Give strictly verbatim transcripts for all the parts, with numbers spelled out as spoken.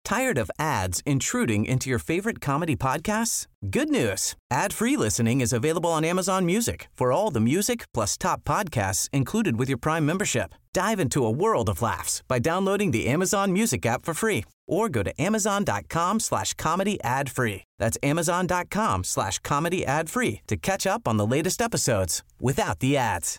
Tired of ads intruding into your favorite comedy podcasts? Good news. Ad-free listening is available on Amazon Music for all the music plus top podcasts included with your Prime membership. Dive into a world of laughs by downloading the Amazon Music app for free or go to amazon.com slash comedy ad free. That's amazon.com slash comedy ad free to catch up on the latest episodes without the ads.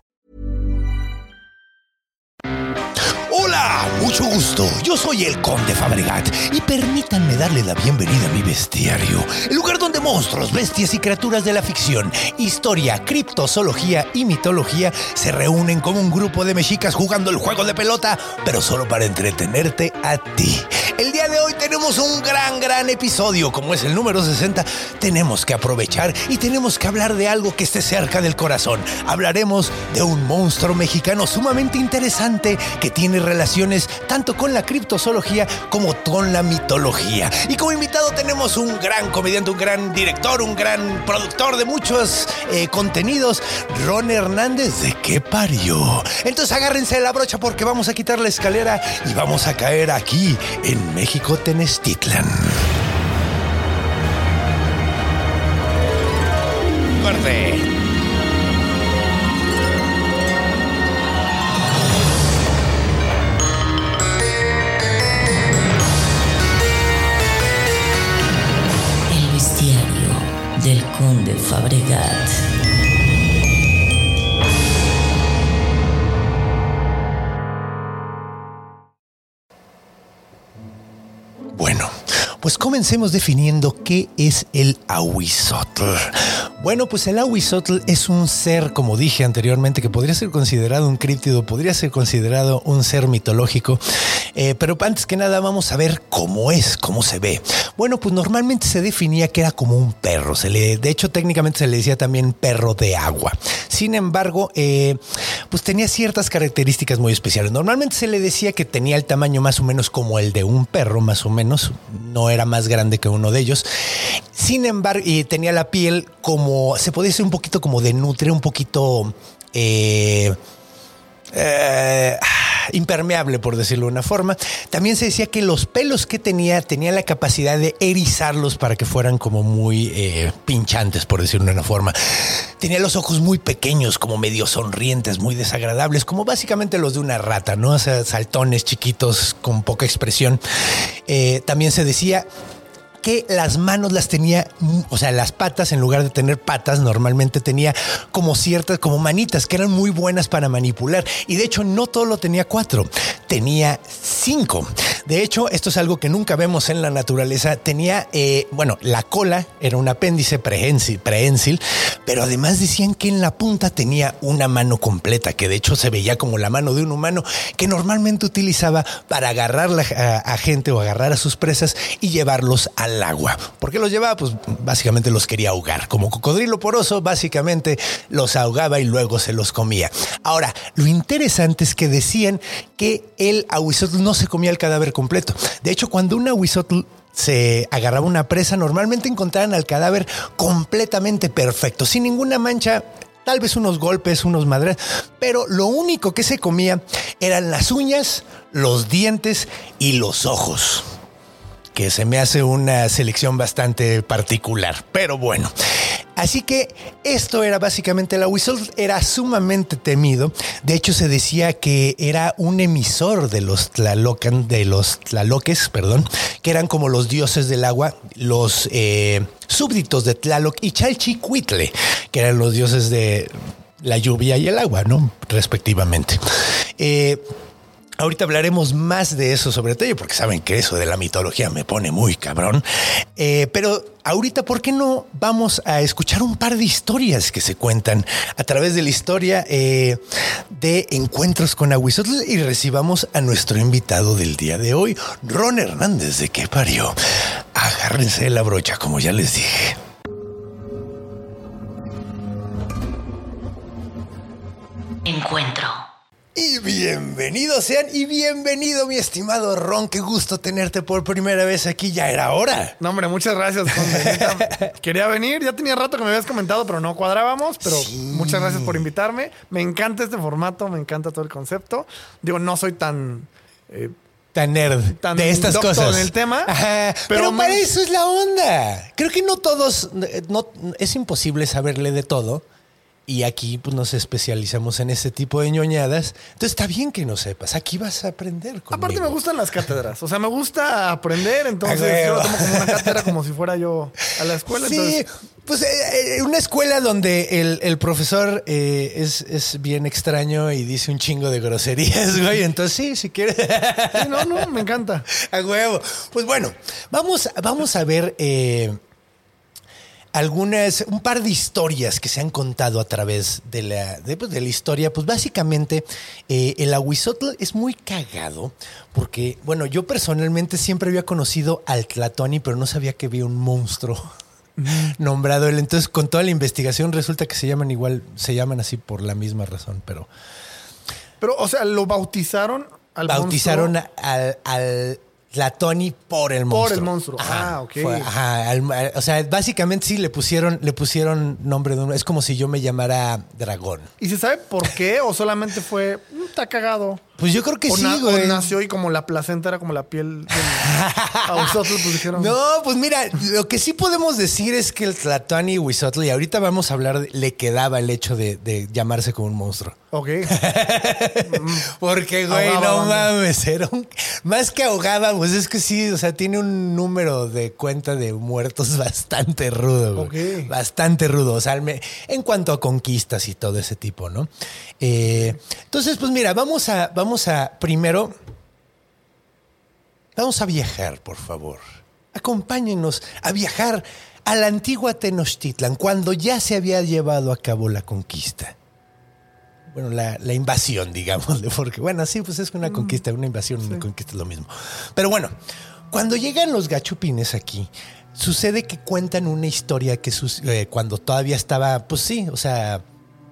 Hola, mucho gusto. Yo soy el Conde Fabregat y permítanme darle la bienvenida a mi bestiario, el lugar donde monstruos, bestias y criaturas de la ficción, historia, criptozoología y mitología se reúnen como un grupo de mexicas jugando el juego de pelota, pero solo para entretenerte a ti. El día de hoy tenemos un gran, gran episodio. Como es el número sesenta, tenemos que aprovechar y tenemos que hablar de algo que esté cerca del corazón. Hablaremos de un monstruo mexicano sumamente interesante que tiene relaciones tanto con la criptozoología como con la mitología. Y como invitado tenemos un gran comediante, un gran director, un gran productor de muchos eh, contenidos, Ron Hernández. ¿De qué parió? Entonces agárrense de la brocha porque vamos a quitar la escalera y vamos a caer aquí en México Tenochtitlan. Corte. Del Conde Fabregat. Bueno, pues comencemos definiendo qué es el Ahuizotl. Bueno, pues el Ahuizotl es un ser, como dije anteriormente, que podría ser considerado un críptido, podría ser considerado un ser mitológico, eh, pero antes que nada vamos a ver cómo es, cómo se ve. Bueno, pues normalmente se definía que era como un perro, se le, de hecho técnicamente se le decía también perro de agua. Sin embargo, eh, pues tenía ciertas características muy especiales. Normalmente se le decía que tenía el tamaño más o menos como el de un perro, más o menos, no era más grande que uno de ellos. Sin embargo, y tenía la piel como, se podía decir un poquito como de nutria, un poquito eh, eh, impermeable, por decirlo de una forma. También se decía que los pelos que tenía, tenía la capacidad de erizarlos para que fueran como muy eh, pinchantes, por decirlo de una forma. Tenía los ojos muy pequeños, como medio sonrientes, muy desagradables, como básicamente los de una rata, ¿no? O sea, saltones chiquitos con poca expresión. Eh, también se decía que las manos las tenía, o sea, las patas, en lugar de tener patas, normalmente tenía como ciertas, como manitas, que eran muy buenas para manipular. Y de hecho, no todo lo tenía cuatro, tenía cinco. De hecho, esto es algo que nunca vemos en la naturaleza. Tenía, eh, bueno, la cola era un apéndice prehensil, prehensil, pero además decían que en la punta tenía una mano completa, que de hecho se veía como la mano de un humano, que normalmente utilizaba para agarrar a, a gente o agarrar a sus presas y llevarlos a al agua. ¿Por qué los llevaba? Pues básicamente los quería ahogar. Como cocodrilo poroso, básicamente los ahogaba y luego se los comía. Ahora, lo interesante es que decían que el Ahuizotl no se comía el cadáver completo. De hecho, cuando un Ahuizotl se agarraba una presa, normalmente encontraban al cadáver completamente perfecto, sin ninguna mancha. Tal vez unos golpes, unos madres, pero lo único que se comía eran las uñas, los dientes y los ojos, que se me hace una selección bastante particular, pero bueno. Así que esto era básicamente el Ahuizotl, era sumamente temido. De hecho, se decía que era un emisor de los Tlalocan, de los Tlaloques, perdón, que eran como los dioses del agua, los eh, súbditos de Tlaloc y Chalchicuitle, que eran los dioses de la lluvia y el agua, ¿no? Respectivamente. Eh, Ahorita hablaremos más de eso sobre todo, porque saben que eso de la mitología me pone muy cabrón. Eh, pero ahorita, ¿por qué no vamos a escuchar un par de historias que se cuentan a través de la historia eh, de encuentros con Ahuizotl y recibamos a nuestro invitado del día de hoy, Ron Hernández, ¿de qué parió? Agárrense de la brocha, como ya les dije. Encuentro. Y bienvenidos sean y bienvenido, mi estimado Ron. Qué gusto tenerte por primera vez aquí. Ya era hora. No, hombre, muchas gracias. Quería venir, ya tenía rato que me habías comentado, pero no cuadrábamos. Pero sí. Muchas gracias por invitarme. Me encanta este formato, me encanta todo el concepto. Digo, no soy tan... Eh, tan nerd tan de estas docto cosas. en el tema. Ajá, pero pero, me- para eso es la onda. Creo que no todos, no, es imposible saberle de todo. Y aquí pues nos especializamos en ese tipo de ñoñadas. Entonces está bien que no sepas. Aquí vas a aprender conmigo. Aparte me gustan las cátedras. O sea, me gusta aprender. Entonces A yo lo huevo. tomo como una cátedra como si fuera yo a la escuela. Sí, Entonces, pues eh, eh, una escuela donde el, el profesor eh, es, es bien extraño y dice un chingo de groserías, güey. Entonces sí, si quieres. sí, no, no, me encanta. A huevo. Pues bueno, vamos, vamos a ver eh, algunas, un par de historias que se han contado a través de la, de, pues, de la historia. Pues básicamente eh, el Ahuizotl es muy cagado porque, bueno, yo personalmente siempre había conocido al Tlatoani, pero no sabía que había un monstruo nombrado él. Entonces, con toda la investigación resulta que se llaman igual, se llaman así por la misma razón, pero Pero, o sea, lo bautizaron al bautizaron monstruo. a- al, al Tlatoani por el monstruo. Por el monstruo. Ah, ok. Fue- ajá, al- al- o sea, básicamente sí le pusieron, le pusieron nombre de uno. Es como si yo me llamara Dragón. ¿Y se sabe por qué? ¿O solamente fue, "Mm, está cagado"? Pues yo creo que o, sí, na- o güey. nació y como la placenta era como la piel del Ahuizotl, pues dijeron. No, pues mira, lo que sí podemos decir es que el Tlatoani Huizotl, y ahorita vamos a hablar, de- le quedaba el hecho de, de llamarse como un monstruo. Ok. Porque, güey, Ahogaba no banda. mames, era un... Más que ahogaba, pues es que sí, o sea, tiene un número de cuenta de muertos bastante rudo, güey. Ok. Bastante rudo, o sea, al me- en cuanto a conquistas y todo ese tipo, ¿no? Eh, entonces, pues mira, vamos a, vamos a, primero, vamos a viajar, por favor. Acompáñenos a viajar a la antigua Tenochtitlan, cuando ya se había llevado a cabo la conquista. Bueno, la, la invasión, digámosle, porque bueno, sí, pues es una conquista, una invasión, una conquista es lo mismo. Pero bueno, cuando llegan los gachupines aquí, sucede que cuentan una historia que sus- eh, cuando todavía estaba, pues sí, o sea,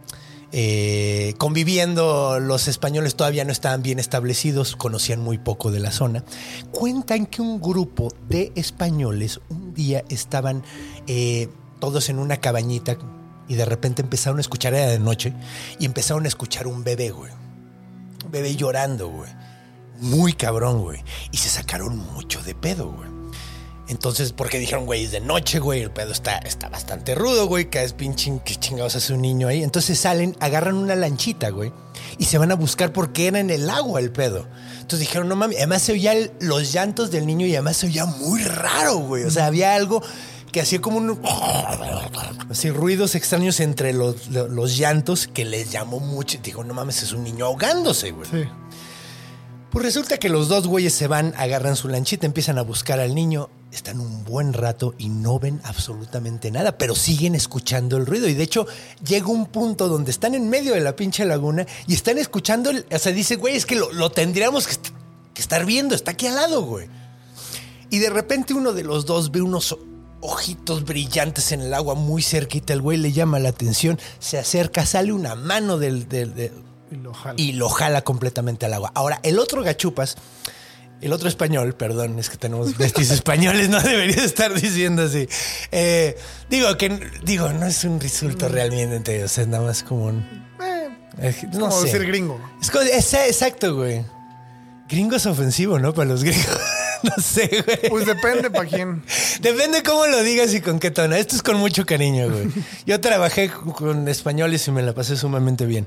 eh, conviviendo, los españoles todavía no estaban bien establecidos, conocían muy poco de la zona. Cuentan que un grupo de españoles un día estaban eh, todos en una cabañita y de repente empezaron a escuchar, era de noche, y empezaron a escuchar un bebé, güey. Un bebé llorando, güey. Muy cabrón, güey. Y se sacaron mucho de pedo, güey. Entonces, porque dijeron, güey, es de noche, güey, el pedo está, está bastante rudo, güey, que es pinche, que chingados hace un niño ahí. Entonces salen, agarran una lanchita, güey, y se van a buscar porque era en el agua el pedo. Entonces dijeron, no mames, además se oían los llantos del niño y además se oía muy raro, güey. O sea, había algo que hacía como un... así, ruidos extraños entre los, los llantos que les llamó mucho. Dijo, no mames, es un niño ahogándose, güey. Sí. Pues resulta que los dos güeyes se van, agarran su lanchita, empiezan a buscar al niño, están un buen rato y no ven absolutamente nada, pero siguen escuchando el ruido. Y de hecho, llega un punto donde están en medio de la pinche laguna y están escuchando, el, o sea, dice, güey, es que lo, lo tendríamos que, est- que estar viendo, está aquí al lado, güey. Y de repente uno de los dos ve unos ojitos brillantes en el agua muy cerquita, el güey le llama la atención, se acerca, sale una mano del... del, del Y lo jala. y lo jala completamente al agua. Ahora, el otro gachupas, el otro español, perdón, es que tenemos besties españoles, no debería estar diciendo así. Eh, digo que, digo, no es un insulto realmente, o sea, nada más como un... Eh, eh, es no como sé. decir gringo. Es como- es- exacto, güey. Gringo es ofensivo, ¿no? Para los gringos. No sé, güey. Pues depende para quién. Depende cómo lo digas y con qué tono. Esto es con mucho cariño, güey. Yo trabajé con españoles y me la pasé sumamente bien.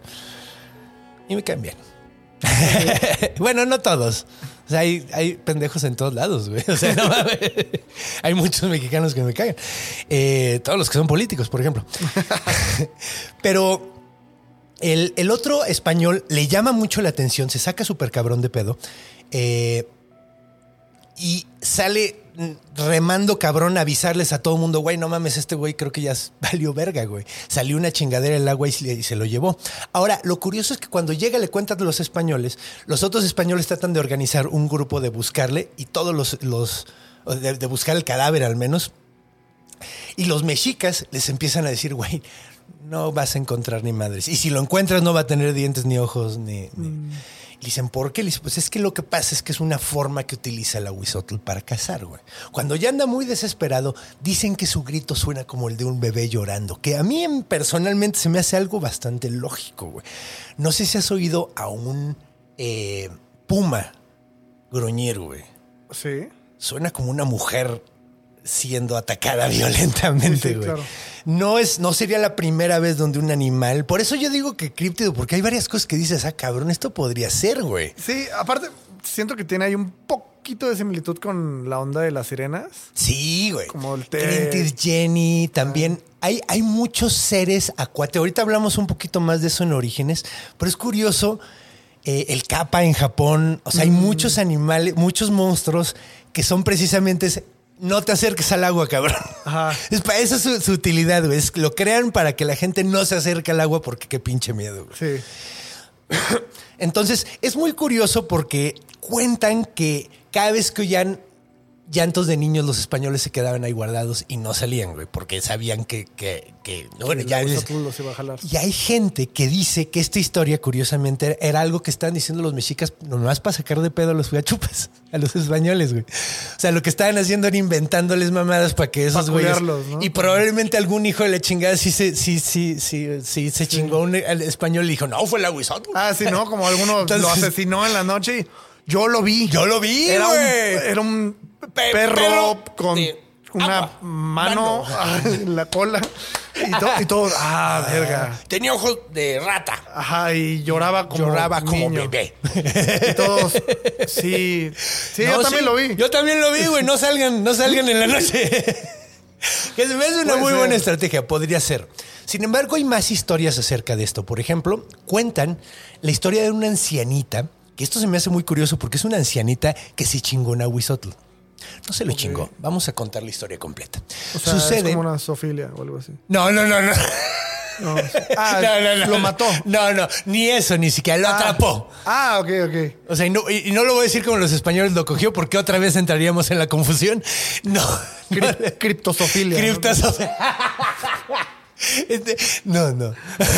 Y me caen bien. Bueno, no todos. O sea, hay, hay pendejos en todos lados, güey. O sea, no mames. Hay muchos mexicanos que me cagan. Eh, todos los que son políticos, por ejemplo. Pero el, el otro español le llama mucho la atención, se saca súper cabrón de pedo. Eh, y sale remando cabrón a avisarles a todo el mundo, güey, no mames, este güey creo que ya valió verga, güey. Salió una chingadera el agua y se, y se lo llevó. Ahora, lo curioso es que cuando llega le cuentan a los españoles, los otros españoles tratan de organizar un grupo de buscarle y todos los, los de, de buscar el cadáver al menos. Y los mexicas les empiezan a decir, güey, no vas a encontrar ni madres. Y si lo encuentras no va a tener dientes ni ojos ni... ni... Mm. Le dicen, ¿por qué? Le dicen, pues es que lo que pasa es que es una forma que utiliza el Ahuizotl para cazar, güey. Cuando ya anda muy desesperado, dicen que su grito suena como el de un bebé llorando, que a mí personalmente se me hace algo bastante lógico, güey. No sé si has oído a un eh, puma gruñir, güey. Sí. Suena como una mujer siendo atacada violentamente, Sí, sí, güey. claro. No es, no sería la primera vez donde un animal. Por eso yo digo que críptido, porque hay varias cosas que dices, ah, cabrón, esto podría ser, güey. Sí, aparte, siento que tiene ahí un poquito de similitud con la onda de las sirenas. Sí, güey. Como el té. Clintir Jenny, también. Hay, hay muchos seres acuáticos. Ahorita hablamos un poquito más de eso en Orígenes, pero es curioso. Eh, el kappa en Japón. O sea, hay mm. muchos animales, muchos monstruos que son precisamente ese, no te acerques al agua, cabrón. Ajá. Es para esa es su, su utilidad, güey. Es, lo crean para que la gente no se acerque al agua porque qué pinche miedo, güey. Sí. Entonces, es muy curioso porque cuentan que cada vez que oían llantos de niños, los españoles se quedaban ahí guardados y no salían, güey, porque sabían que... que, que bueno, ya les... los iba a jalar. Y hay gente que dice que esta historia, curiosamente, era algo que estaban diciendo los mexicas nomás para sacar de pedo a los huachupas, a los españoles, güey. O sea, lo que estaban haciendo era inventándoles mamadas para que esos güeyes... ¿no? Y probablemente algún hijo de la chingada sí se, sí, sí, sí, sí, se sí. chingó un, al español y dijo, no, fue el Aguizotl. Ah, sí, ¿no? Como alguno Entonces, lo asesinó en la noche y yo lo vi. Yo lo vi, Era güey. un, era un Pe perro, perro con una agua, mano, mano. en la cola y, to y todo. Ah, verga. Tenía ojos de rata. Ajá, y lloraba como Lloraba como niño. bebé. Y todos, sí. Sí, no, yo también sí, lo vi. Yo también lo vi, güey. No salgan, no salgan en la noche. Que se me hace una Puede muy ser. buena estrategia. Podría ser. Sin embargo, hay más historias acerca de esto. Por ejemplo, cuentan la historia de una ancianita, que esto se me hace muy curioso porque es una ancianita que se chingó en Aguizotl. No se lo okay. chingó. Vamos a contar la historia completa. O sea, Sucede... es como una zoofilia o algo así. No, no, no, no. No, ah, no, no, no, lo mató. No, no, ni eso, ni siquiera lo ah, atrapó. Ah, ok, ok. O sea, y no, y no lo voy a decir como los españoles lo cogió porque otra vez entraríamos en la confusión. No. Cri no. Criptozofilia. Criptozofilia. Este, no, no.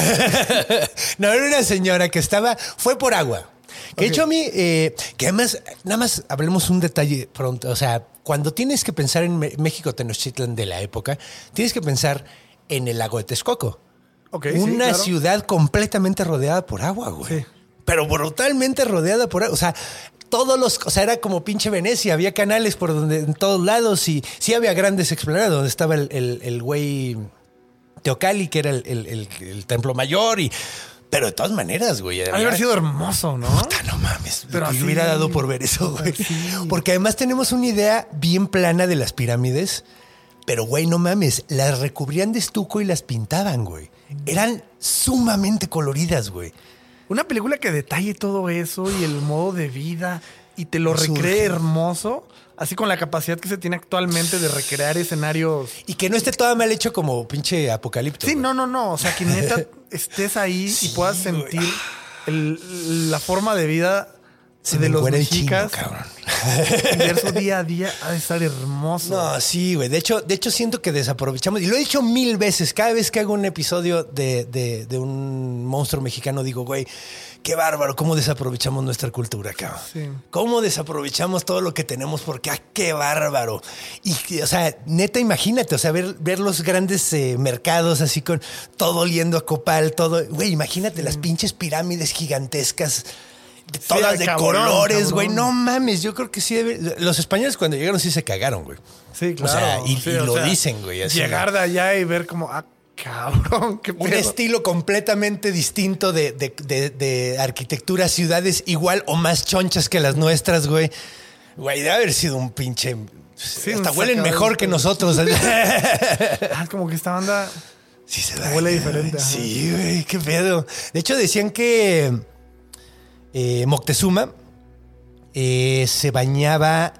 No, era una señora que estaba, fue por agua. Que okay. de hecho a mí, eh, que además, nada más hablemos un detalle pronto. O sea, cuando tienes que pensar en México Tenochtitlan de la época, tienes que pensar en el lago de Texcoco. Okay, una sí, claro. ciudad completamente rodeada por agua, güey. Sí. Pero brutalmente rodeada por agua. O sea, todos los... O sea, era como pinche Venecia. Había canales por donde, en todos lados. Y sí había grandes exploradores donde estaba el, el, el güey Teocalli, que era el, el, el, el templo mayor y... Pero de todas maneras, güey. Ha haber sido hermoso, ¿no? Puta, no mames. Pero me hubiera dado por ver eso, güey. Sí. Porque además tenemos una idea bien plana de las pirámides. Pero, güey, no mames. Las recubrían de estuco y las pintaban, güey. Eran sumamente coloridas, güey. Una película que detalle todo eso y el modo de vida y te lo recree hermoso. Así con la capacidad que se tiene actualmente de recrear escenarios. Y que no esté todo mal hecho como pinche apocalipto. Sí, güey. no, no, no. O sea, que neta estés ahí sí, y puedas sentir el, la forma de vida se de me los chino, mexicas. cabrón. Y ver su día a día ha de estar hermoso. No, sí, güey. De hecho, de hecho, siento que desaprovechamos. Y lo he dicho mil veces. Cada vez que hago un episodio de, de, de un monstruo mexicano, digo, güey, qué bárbaro, cómo desaprovechamos nuestra cultura, cabrón. Sí. Cómo desaprovechamos todo lo que tenemos, porque ah, qué bárbaro. Y, o sea, neta, imagínate, o sea, ver, ver los grandes eh, mercados así con todo oliendo a copal, todo. Güey, imagínate sí. las pinches pirámides gigantescas. De todas sí, de cabrón, colores, güey. No mames, yo creo que sí debe... Los españoles cuando llegaron sí se cagaron, güey. Sí, claro. O sea, y, sí, y o lo sea, dicen, güey. Así. Llegar de allá y ver como, ah, cabrón, qué pedo. Un estilo completamente distinto de, de, de, de arquitectura, ciudades igual o más chonchas que las nuestras, güey. Güey, debe haber sido un pinche... Sí, hasta huelen mejor que nosotros. Ah, como que esta banda... Sí se da. Huele diferente. Ajá. Sí, güey, qué pedo. De hecho, decían que... Eh, Moctezuma eh, se bañaba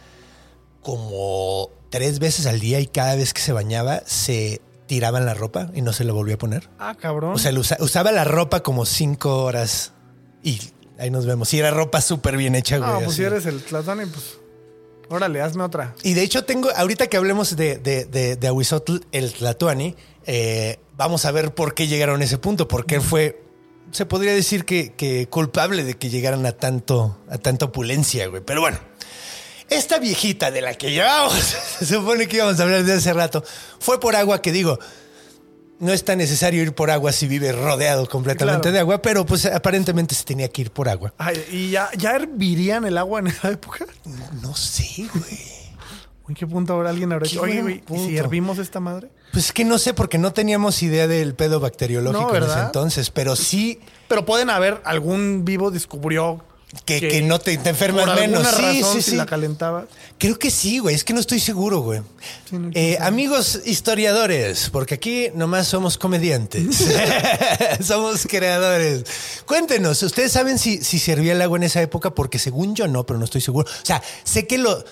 como tres veces al día y cada vez que se bañaba se tiraban la ropa y no se la volvía a poner. Ah, cabrón. O sea, usa, usaba la ropa como cinco horas y ahí nos vemos. Y era ropa súper bien hecha, güey. Ah, pues así. Si eres el Tlatoani, pues órale, hazme otra. Y de hecho tengo, ahorita que hablemos de, de, de, de Ahuizotl, el Tlatoani, eh, vamos a ver por qué llegaron a ese punto, porque él fue... Se podría decir que, que culpable de que llegaran a tanto, a tanta opulencia, güey. Pero bueno, esta viejita de la que llevamos, se supone que íbamos a hablar de hace rato, fue por agua que digo, no es tan necesario ir por agua si vives rodeado completamente Claro. de agua, pero pues aparentemente se tenía que ir por agua. Ay, ¿y ya, ya hervirían el agua en esa época? No sé, güey. ¿En qué punto ahora alguien habrá Qué dicho, oye, buen güey, ¿y punto. si hervimos esta madre? Pues es que no sé, porque no teníamos idea del pedo bacteriológico No, en ese ¿verdad? entonces, pero sí Pero pueden haber, algún vivo descubrió que, que no te, te enfermas por menos. alguna Sí, razón, sí, si sí. la calentabas. Creo que sí, güey. Es que no estoy seguro, güey. Sí, no, Eh, amigos historiadores, porque aquí nomás somos comediantes. Somos creadores. Cuéntenos, ¿ustedes saben si, si servía el agua en esa época? Porque según yo no, pero no estoy seguro. O sea, sé que lo...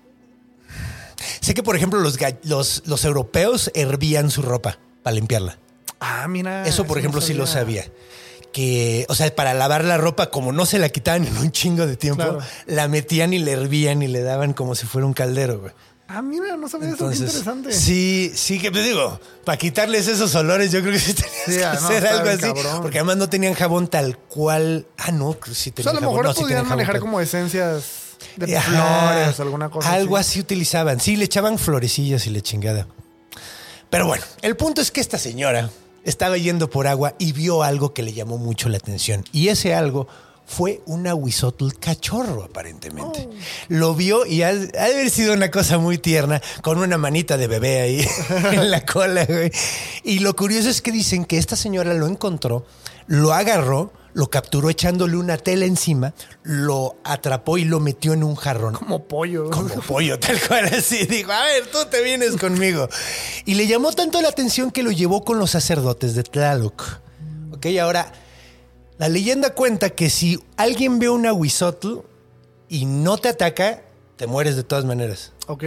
Sé que, por ejemplo, los, ga- los, los europeos hervían su ropa para limpiarla. Ah, mira. Eso, por no ejemplo, sí lo sabía. Que, o sea, para lavar la ropa, como no se la quitaban en un chingo de tiempo, Claro. la metían y la hervían y le daban como si fuera un caldero, güey. Ah, mira, no sabía eso, qué Entonces, interesante. sí, sí, que te digo, para quitarles esos olores, yo creo que sí tenías Sí, que ah, no, hacer está algo bien así. cabrón. Porque además no tenían jabón tal cual. Ah, no, sí O sea, tenían a lo jabón. mejor No, sí podían tenían jabón, manejar pero- como esencias de Ajá, flores o alguna cosa algo así. así utilizaban. Sí, le echaban florecillas y le chingada. Pero bueno, el punto es que esta señora estaba yendo por agua y vio algo que le llamó mucho la atención. Y ese algo fue un ahuizotl cachorro, aparentemente. Oh. Lo vio y ha, ha de haber sido una cosa muy tierna, con una manita de bebé ahí en la cola, güey. Y lo curioso es que dicen que esta señora lo encontró, lo agarró, lo capturó echándole una tela encima, lo atrapó y lo metió en un jarrón. Como pollo. Como pollo, tal cual así. Dijo, a ver, tú te vienes conmigo. Y le llamó tanto la atención que lo llevó con los sacerdotes de Tlaloc. Ok, ahora, la leyenda cuenta que si alguien ve un ahuizotl y no te ataca, te mueres de todas maneras. Ok.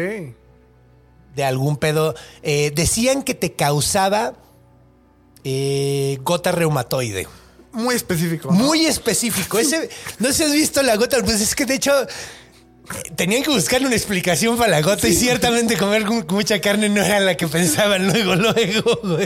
De algún pedo. Eh, decían que te causaba eh, gota reumatoide. Muy específico. ¿no? Muy específico. Ese, no sé si has visto la gota, pues es que de hecho tenían que buscarle una explicación para la gota y ciertamente comer mu- mucha carne no era la que pensaban luego, luego, güey.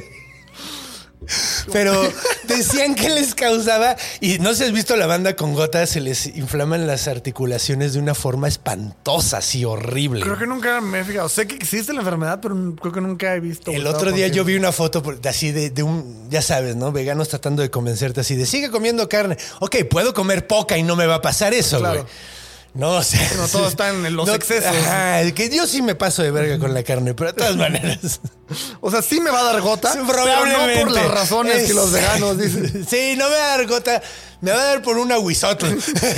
Pero decían que les causaba, y no sé si has visto la banda con gota, se les inflaman las articulaciones de una forma espantosa, así horrible. Creo que nunca me he fijado. Sé que existe la enfermedad, pero creo que nunca he visto. El o otro estado día yo consciente. vi una foto por- de así de, de un, ya sabes, ¿no? Veganos tratando de convencerte así de sigue comiendo carne. Ok, puedo comer poca y no me va a pasar eso, güey. Claro. No, o sea, No, todo está en los excesos. Ajá, que yo sí me paso de verga con la carne, pero de todas maneras. O sea, sí me va a dar gota, Sí, pero no por las razones Es- que los veganos dicen. Sí, no me va a dar gota, me va a dar por un ahuizotl.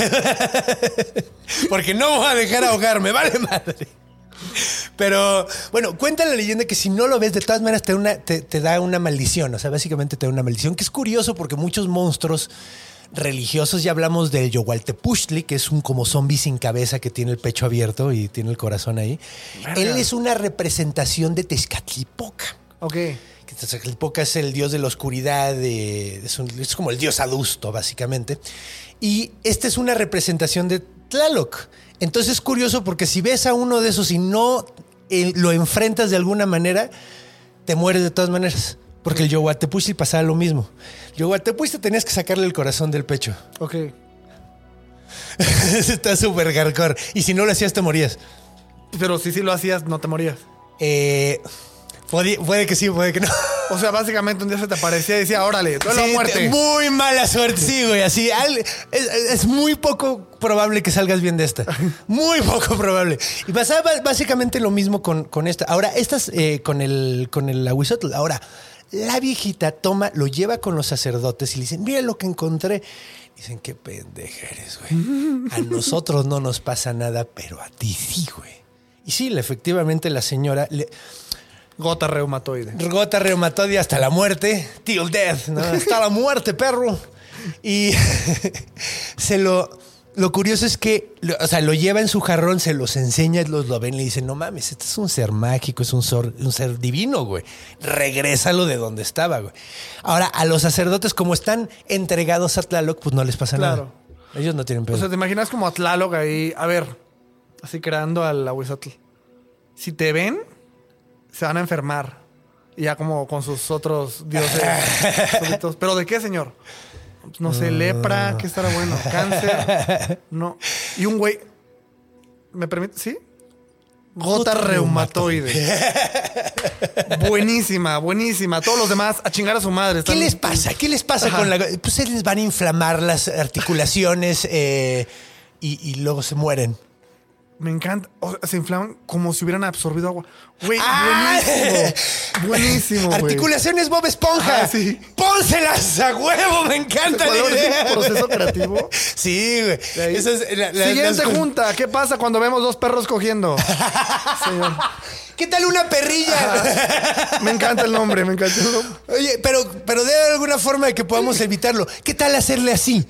Porque no voy a dejar ahogarme, vale madre. Pero, bueno, cuenta la leyenda que si no lo ves, de todas maneras te, da una- te, te da una maldición. O sea, básicamente te da una maldición, que es curioso porque muchos monstruos religiosos, ya hablamos del Yohualtepuchtli, que es un como zombie sin cabeza que tiene el pecho abierto y tiene el corazón ahí. Verga. Él es una representación de Tezcatlipoca. Ok. Que Tezcatlipoca es el dios de la oscuridad, de- es, un- es como el dios adusto, básicamente. Y esta es una representación de Tlaloc. Entonces es curioso porque si ves a uno de esos y no eh, lo enfrentas de alguna manera, te mueres de todas maneras. Porque el Yohualtepuchtli pasaba lo mismo. El Yohualtepuchtli tenías que sacarle el corazón del pecho. Ok. Está súper hardcore. Y si no lo hacías, te morías. Pero si sí lo hacías, no te morías. Eh, puede, puede que sí, puede que no. O sea, básicamente un día se te aparecía y decía, órale, duelo a Sí, muerte. te- Muy mala suerte, sí, güey. Así, al- es, es muy poco probable que salgas bien de esta. Muy poco probable. Y pasaba básicamente lo mismo con, con esta. Ahora, estas eh, con el con el ahuizotl. Ahora, la viejita toma, lo lleva con los sacerdotes y le dicen, mira lo que encontré. Dicen, qué pendeja eres, güey. A nosotros no nos pasa nada, pero a ti sí, güey. Y sí, efectivamente la señora... le- Gota reumatoide. Gota reumatoide hasta la muerte. Till death, ¿no? Hasta la muerte, perro. Y se lo... Lo curioso es que, lo- o sea, lo lleva en su jarrón, se los enseña, los lo ven, le dicen, no mames, este es un ser mágico, es un ser, un ser divino, güey. Regrésalo de donde estaba, güey. Ahora, a los sacerdotes, como están entregados a Tlaloc, pues no les pasa Claro. nada. Ellos no tienen pedo. O sea, te imaginas como a Tlaloc ahí, a ver, así creando al ahuizotl. Si te ven, se van a enfermar. Y ya como con sus otros dioses. solitos. ¿Pero de qué, señor? No sé, lepra, ¿qué estará bueno? Cáncer. No. Y un güey. ¿Me permite? ¿Sí? Gota reumatoide. Buenísima, buenísima. Todos los demás a chingar a su madre. ¿Qué Están- les pasa? ¿Qué les pasa Ajá. con la... Pues se les van a inflamar las articulaciones eh, y, y luego se mueren. Me encanta. O sea, se inflaman como si hubieran absorbido agua. Güey, ¡Ah! buenísimo. Buenísimo, güey. Articulaciones Bob Esponja. Ah, sí. ¡Pónselas a huevo! Me encanta la ¿Cuál es idea. el proceso creativo? Sí, güey. De ahí. Esa es la- la- Siguiente las- junta. ¿Qué pasa cuando vemos dos perros cogiendo? Señor. ¿Qué tal una perrilla? Me encanta el nombre, me encanta el nombre. Oye, pero, pero debe haber alguna forma de que podamos evitarlo. ¿Qué tal hacerle así?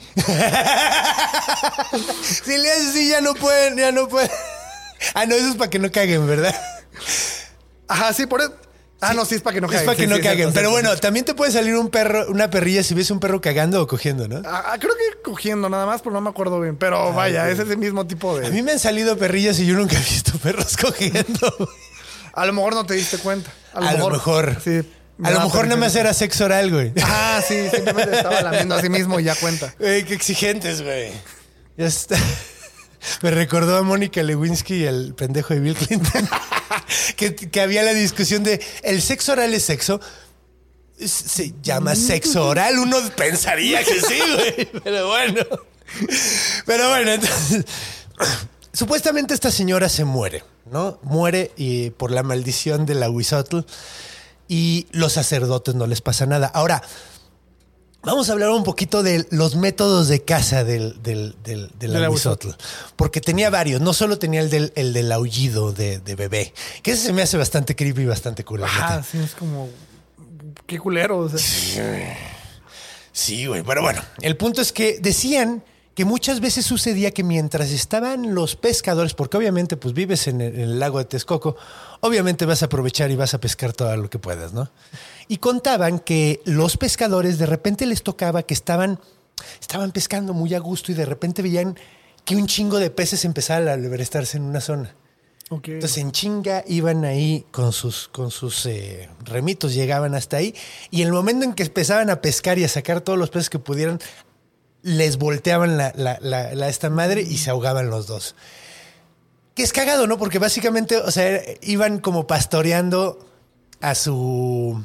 Si le haces así, ya no pueden, ya no pueden. Ah, no, eso es para que no caguen, ¿verdad? Ajá, sí, por eso. Ah, no, sí, es para que no Es caguen. para que Sí, no sí, caguen. cierto, Pero cierto. bueno, también te puede salir un perro, una perrilla si ves un perro cagando o cogiendo, ¿no? Ah, creo que cogiendo nada más, pero no me acuerdo bien. Pero vaya, es ese mismo tipo A de. mí me han salido perrillas y yo nunca he visto perros cogiendo. A lo mejor no te diste cuenta. A A lo mejor. Sí. A lo mejor nada más era sexo oral, güey. Ah, sí, simplemente estaba lamiendo a sí mismo y ya cuenta. Güey, qué exigentes, güey. Ya está. Me recordó a Mónica Lewinsky y al pendejo de Bill Clinton. que, que había la discusión de el sexo oral es sexo. Es- Se llama sexo oral. Uno pensaría que sí, güey. Pero bueno. Pero bueno, entonces. Supuestamente esta señora se muere, ¿no? Muere y por la maldición de la Huizotl. Y los sacerdotes no les pasa nada. Ahora, vamos a hablar un poquito de los métodos de caza del, del, del, del Del Ahuizotl. Porque tenía varios. No solo tenía el del, el del aullido de, de bebé. Que ese se me hace bastante creepy y bastante cool. la Ajá, neta. sí, es como. Qué culero. O sea. Sí, güey. Pero bueno, el punto es que decían que muchas veces sucedía que mientras estaban los pescadores, porque obviamente pues vives en el, en el lago de Texcoco, obviamente vas a aprovechar y vas a pescar todo lo que puedas, ¿no? Y contaban que los pescadores de repente les tocaba que estaban, estaban pescando muy a gusto y de repente veían que un chingo de peces empezaban a alberestarse en una zona. Ok. Entonces en chinga iban ahí con sus, con sus eh, remitos, llegaban hasta ahí y en el momento en que empezaban a pescar y a sacar todos los peces que pudieran, les volteaban la, la, la, la esta madre y se ahogaban los dos. Que es cagado, ¿no? Porque básicamente, o sea, iban como pastoreando a su...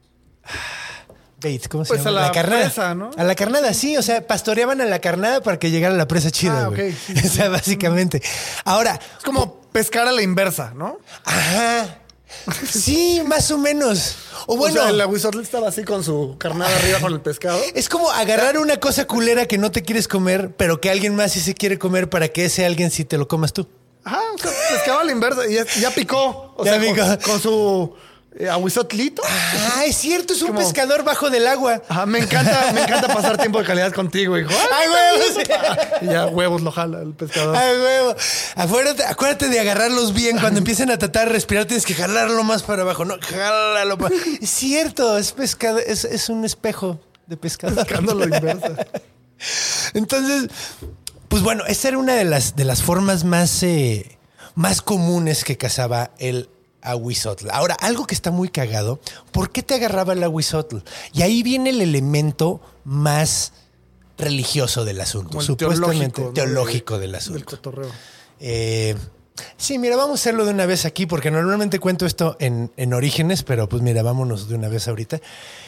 Bait, ¿cómo se Pues llama? a la carnada. presa, ¿no? A la carnada, sí. O sea, pastoreaban a la carnada para que llegara la presa chida, Ah, güey. ok. Sí, sí, O sea, básicamente. Ahora, Es como pescar a la inversa, ¿no? ajá. Sí, más o menos. O bueno, O sea, el Ahuizotl estaba así con su carnada arriba con el pescado. es como agarrar una cosa culera que no te quieres comer, pero que alguien más sí se quiere comer para que ese alguien sí te lo comas tú. Ajá, o sea, pescaba a la inversa y ya, ya picó. O Ya sea, picó. Con, con su eh, Ahuizotlito. Ah, es cierto, es un Como- pescador bajo del agua. Ajá, me encanta, me encanta pasar tiempo de calidad contigo, hijo. ¡Ay, huevos! Y ya huevos lo jala el pescador. ¡Ay, huevo! Acuérdate, acuérdate de agarrarlos bien. Cuando empiecen a tratar de respirar, tienes que jalarlo más para abajo. No, jálalo para... Es cierto, es pescado, es, es un espejo de pescador. Pescando a la inversa. Entonces, pues bueno, esa era una de las, de las formas más, eh, más comunes que cazaba el Ahuizotl. Ahora, algo que está muy cagado, ¿por qué te agarraba el Ahuizotl? Y ahí viene el elemento más religioso del asunto, Como el supuestamente teológico, ¿no? teológico De- del Del asunto. cotorreo. Eh, sí, mira, vamos a hacerlo de una vez aquí, porque normalmente cuento esto en, en Orígenes, pero pues mira, vámonos de una vez ahorita.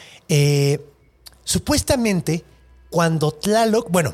Eh, supuestamente, cuando Tlaloc, bueno,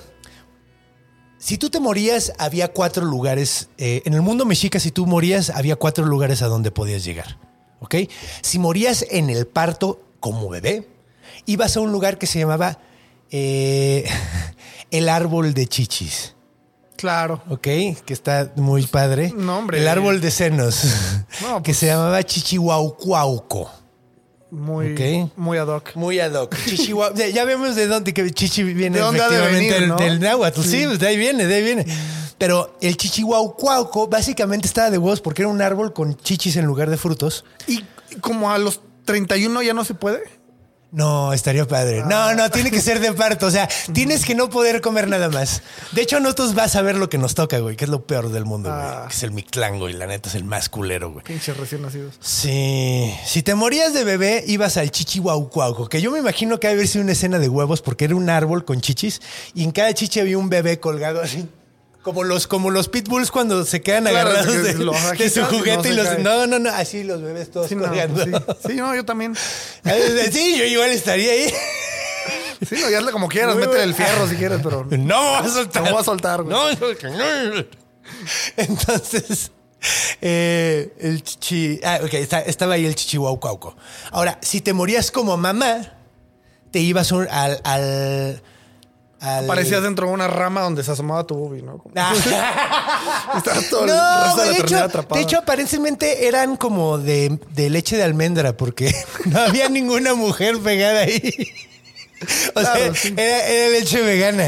si tú te morías, había cuatro lugares. Eh, en el mundo mexica, si tú morías, había cuatro lugares a donde podías llegar. ¿Ok? Si morías en el parto como bebé, ibas a un lugar que se llamaba eh, el árbol de chichis. Claro. ¿Ok? Que está muy padre. No, hombre. El árbol de senos. No, que pues- se llamaba Chichihuaucuauco. Muy, Ok. muy ad hoc. Muy ad hoc. Chichihuau- ya, ya vemos de dónde que chichi viene ¿De dónde ha de efectivamente venir, del, no? del náhuatl. Sí, Sí. pues de ahí viene, de ahí viene. Pero el Chichihuaucuauco básicamente estaba de huevos porque era un árbol con chichis en lugar de frutos. Y como a los treinta y uno ya no se puede. No, estaría padre. No, no, tiene que ser de parto. O sea, tienes que no poder comer nada más. De hecho, nosotros vas a ver lo que nos toca, güey, que es lo peor del mundo, güey. Ah. Que es el Mictlán, güey. La neta es el más culero, güey. Pinches recién nacidos. Sí. Si te morías de bebé, ibas al Chichihuaucuauco, que yo me imagino que ha de haber sido una escena de huevos porque era un árbol con chichis y en cada chichi había un bebé colgado así. Como los, como los pitbulls cuando se quedan Claro, agarrados que de, los de agitas su y no juguete se y los... caen. No, no, no, así los bebés todos Sí, no, colgando. sí. Sí, no, yo también. Sí, yo igual estaría ahí. Sí, no, ya hazle como quieras, Muy métele bueno. el fierro si quieres, pero No me voy a soltar. no voy a soltar, güey. No, no. Entonces, eh, el chichi... Ah, ok, está- estaba ahí el chichihuaucauco. Ahora, si te morías como mamá, te ibas un- al... al, al... Parecías dentro de una rama donde se asomaba tu boobie, ¿no? Como- Estaba todo el No, resto de güey, la de hecho, eternidad atrapado. de hecho, aparentemente eran como de, de leche de almendra, porque no había ninguna mujer pegada ahí. O Claro, sea, sí. era, era leche vegana.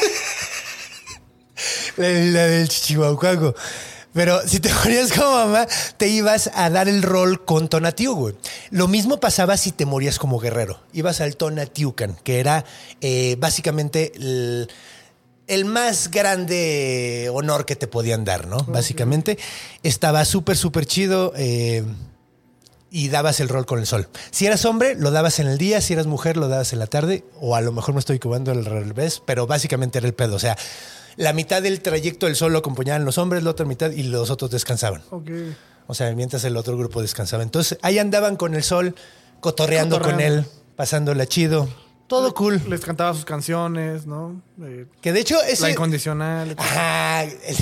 la, la del chichihuaucaco. Pero si te morías como mamá, te ibas a dar el rol con Tonatiuh, güey. Lo mismo pasaba si te morías como guerrero. Ibas al Tonatiuhcan, que era eh, básicamente el, el más grande honor que te podían dar, ¿no? Okay. Básicamente. Estaba súper, súper chido eh, y dabas el rol con el sol. Si eras hombre, lo dabas en el día. Si eras mujer, lo dabas en la tarde. O a lo mejor me estoy equivocando al revés, pero básicamente era el pedo. O sea, la mitad del trayecto del sol lo acompañaban los hombres, la otra mitad, y los otros descansaban. Okay. O sea, mientras el otro grupo descansaba. Entonces, ahí andaban con el sol, cotorreando, cotorreando. con él, pasándola chido. Todo Le, cool. Les cantaba sus canciones, ¿no? Eh, que de hecho... Ese... La incondicional. Ajá.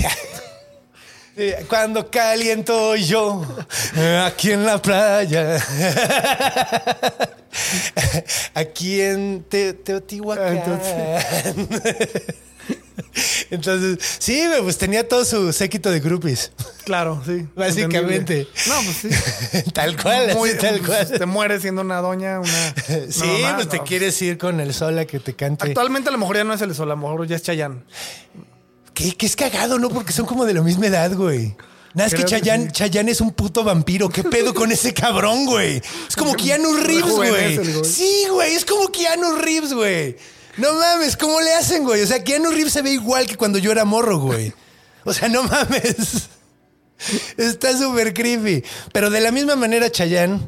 Cuando caliento yo aquí en la playa, aquí en Te Teotihuacán. Entonces... Entonces, sí, pues tenía todo su séquito de groupies. Claro, sí. Básicamente. Entendible. No, pues sí. Tal cual, Muy, así, tal pues, cual. Te mueres siendo una doña, una... Sí, una mamá, pues te no. quieres ir con el sol a que te cante. Actualmente a lo mejor ya no es el sol, a lo mejor ya es Chayanne. ¿Qué, qué es cagado, ¿no? Porque son como de la misma edad, güey. Nada, es que Chayanne, sí. Chayanne es un puto vampiro. ¿Qué pedo con ese cabrón, güey? Es como Keanu Reeves, güey. Sí, güey, es como Keanu Reeves, güey. No mames, ¿cómo le hacen, güey? O sea, Keanu Reeves se ve igual que cuando yo era morro, güey. O sea, no mames. Está súper creepy. Pero de la misma manera, Chayanne.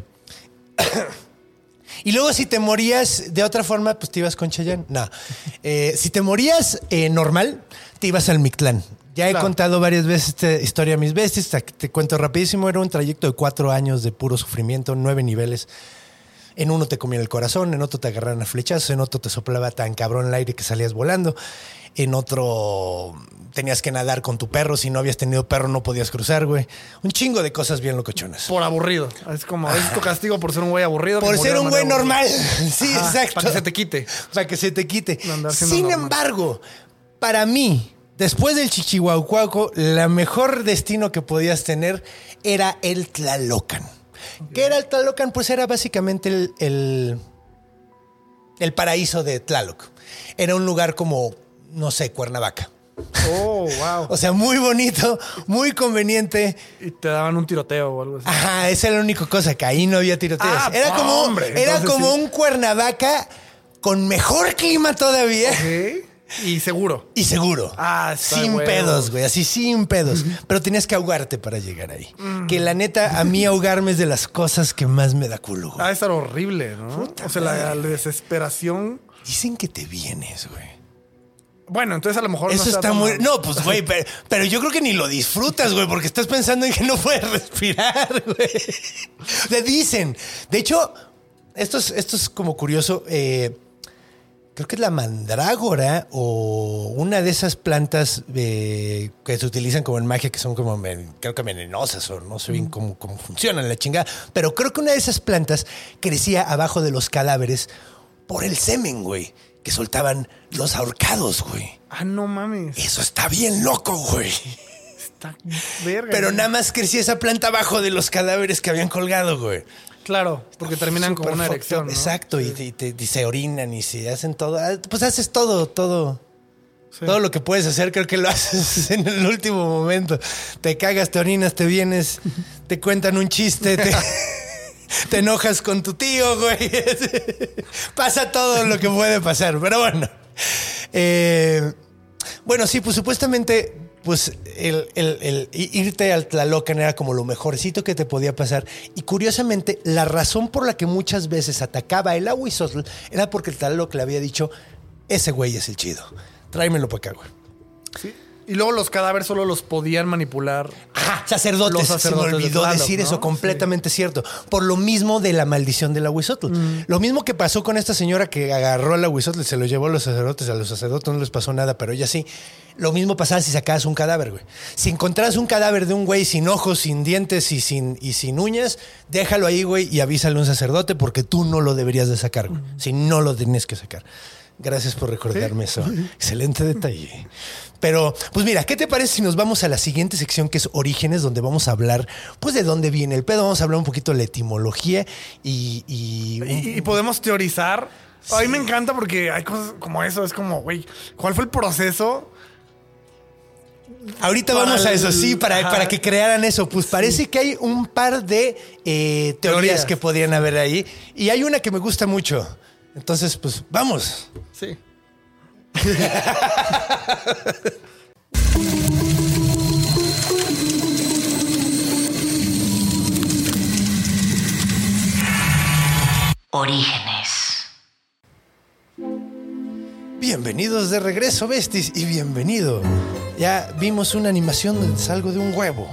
Y luego, si te morías de otra forma, pues te ibas con Chayanne. No. Eh, si te morías eh, normal, te ibas al Mictlán. Ya he claro. contado varias veces esta historia a mis bestias. Te cuento rapidísimo. Era un trayecto de cuatro años de puro sufrimiento, nueve niveles. En uno te comían el corazón, en otro te agarraron a flechazos, en otro te soplaba tan cabrón el aire que salías volando, en otro tenías que nadar con tu perro, si no habías tenido perro no podías cruzar, güey. Un chingo de cosas bien locochonas. Por aburrido. Es como, es tu castigo por ser un güey aburrido. Por ser un güey normal. Sí, ajá, exacto. Para que se te quite. Para que se te quite. Sin normal. embargo, para mí, después del Chichihuaucauco, el mejor destino que podías tener era el Tlalocan. ¿Qué era el Tlalocan? Pues era básicamente el, el, el paraíso de Tlaloc. Era un lugar como, no sé, Cuernavaca. Oh, wow. O sea, muy bonito, muy conveniente. Y te daban un tiroteo o algo así. Ajá, esa era la única cosa, que ahí no había tiroteos. Ah, era como, hombre, era como sí. un Cuernavaca con mejor clima todavía. Okay. Y seguro. Y seguro. Ah, sin huevos. pedos, güey. Así sin pedos. Pero tenías que ahogarte para llegar ahí. Mm. Que la neta, a mí ahogarme es de las cosas que más me da culo, güey. Ah, estar horrible, ¿no? Puta o sea, la, la desesperación. Dicen que te vienes, güey. Bueno, entonces a lo mejor eso no está muy... No, pues, güey, pero, pero yo creo que ni lo disfrutas, güey, porque estás pensando en que no puedes respirar, güey. O sea, dicen. De hecho, esto es, esto es como curioso. Eh... Creo que es la mandrágora o una de esas plantas eh, que se utilizan como en magia, que son como, creo que venenosas o no sé bien cómo, cómo funcionan la chingada. Pero creo que una de esas plantas crecía abajo de los cadáveres por el semen, güey, que soltaban los ahorcados, güey. Ah, no mames. Eso está bien loco, güey. Está verga. Pero nada más crecía esa planta abajo de los cadáveres que habían colgado, güey. Claro, porque Está terminan con una erección, ¿no? Exacto, sí. y, y, te, y se orinan y se hacen todo. Pues haces todo, todo. Sí. Todo lo que puedes hacer, creo que lo haces en el último momento. Te cagas, te orinas, te vienes, te cuentan un chiste, te, te enojas con tu tío, güey. Pasa todo lo que puede pasar, pero bueno. Eh, bueno, sí, pues supuestamente... Pues el, el, el irte al Tlalocan era como lo mejorcito que te podía pasar. Y curiosamente, la razón por la que muchas veces atacaba el Ahuizotl era porque el Tlaloc le había dicho: ese güey es el chido. Tráemelo para acá, güey. Sí. Y luego los cadáveres solo los podían manipular. Ajá, sacerdotes. Los sacerdotes Se me olvidó de Tlaloc, decir ¿no? eso, completamente sí. cierto. Por lo mismo de la maldición del Ahuizotl. Mm. Lo mismo que pasó con esta señora que agarró al Ahuizotl y se lo llevó a los sacerdotes. A los sacerdotes no les pasó nada, pero ella sí. Lo mismo pasaba si sacabas un cadáver, güey. Si encontrabas un cadáver de un güey sin ojos, sin dientes y sin, y sin uñas, déjalo ahí, güey, y avísale a un sacerdote porque tú no lo deberías de sacar, güey. Mm. Si no lo tienes que sacar. Gracias por recordarme ¿Sí? eso. Excelente detalle. Pero, pues mira, ¿qué te parece si nos vamos a la siguiente sección que es Orígenes, donde vamos a hablar, pues, de dónde viene el pedo? Vamos a hablar un poquito de la etimología y... Y, y, y podemos teorizar. Sí. A mí me encanta porque hay cosas como eso. Es como, güey, ¿cuál fue el proceso? Ahorita para vamos a eso, el, sí, para, para que crearan eso. Pues sí. Parece que hay un par de eh, teorías, teorías que podrían haber ahí. Y hay una que me gusta mucho. Entonces, pues, vamos. Sí. Orígenes. Bienvenidos de regreso, besties, y bienvenido. Ya vimos una animación donde salgo de un huevo.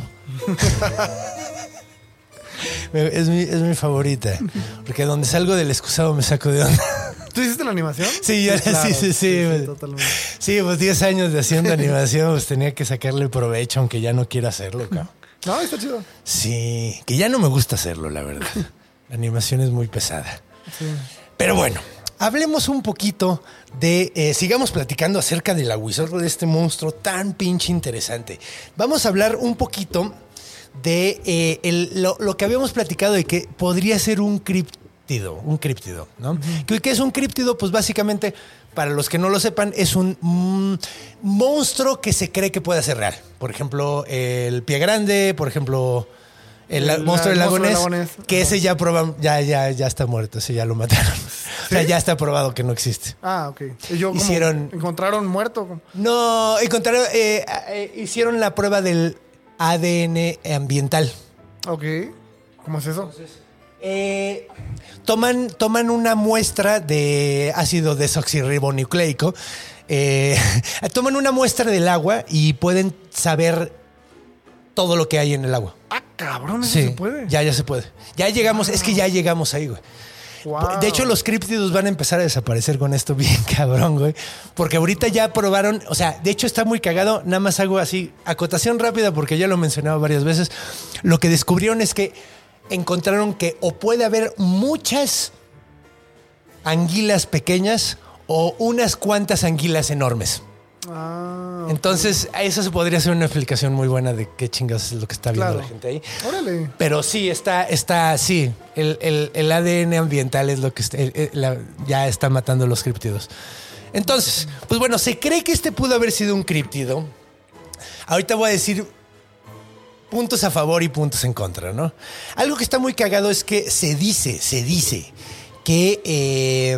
Es mi, es mi favorita. Porque donde salgo del excusado me saco de onda. ¿Tú hiciste la animación? Sí, yo, sí, claro, sí, sí, sí, sí, sí, totalmente. Sí, pues diez años de haciendo animación, pues tenía que sacarle provecho, aunque ya no quiero hacerlo, cabrón. No, está chido. Sí, que ya no me gusta hacerlo, la verdad. La animación es muy pesada. Sí. Pero bueno, hablemos un poquito de... Eh, sigamos platicando acerca del Ahuizotl, de este monstruo tan pinche interesante. Vamos a hablar un poquito de eh, el, lo, lo que habíamos platicado de que podría ser un críptido, un críptido, ¿no? Uh-huh. ¿Qué es un críptido? Pues básicamente, para los que no lo sepan, es un mm, monstruo que se cree que puede ser real. Por ejemplo, el Pie Grande, por ejemplo, el, el monstruo del lago Ness, que ese ya proban, ya, ya, ya está muerto, ese ya lo mataron. ¿Sí? O sea, ya está probado que no existe. Ah, ok. ¿Y yo, hicieron, ¿encontraron muerto? No, encontraron, eh, eh, hicieron la prueba del A D N ambiental. Ok. ¿Cómo es eso? Entonces, eh, toman, toman una muestra de ácido desoxirribonucleico. Eh, toman una muestra del agua y pueden saber todo lo que hay en el agua. Ah, cabrón, eso sí, se puede. Ya, ya se puede. Ya llegamos, wow. Es que ya llegamos ahí, güey. Wow. De hecho, los críptidos van a empezar a desaparecer con esto bien cabrón, güey. Porque ahorita ya probaron, o sea, de hecho está muy cagado. Nada más hago así, acotación rápida porque ya lo he mencionado varias veces. Lo que descubrieron es que encontraron que o puede haber muchas anguilas pequeñas o unas cuantas anguilas enormes. Ah, okay. Entonces, eso se podría ser una explicación muy buena de qué chingados es lo que está viendo claro. la gente ahí. Órale. Pero sí, está, está, sí, el, el, el A D N ambiental es lo que está, el, el, la, ya está matando los críptidos. Entonces, pues bueno, se cree que este pudo haber sido un críptido. Ahorita voy a decir puntos a favor y puntos en contra, ¿no? Algo que está muy cagado es que se dice, se dice que... Eh,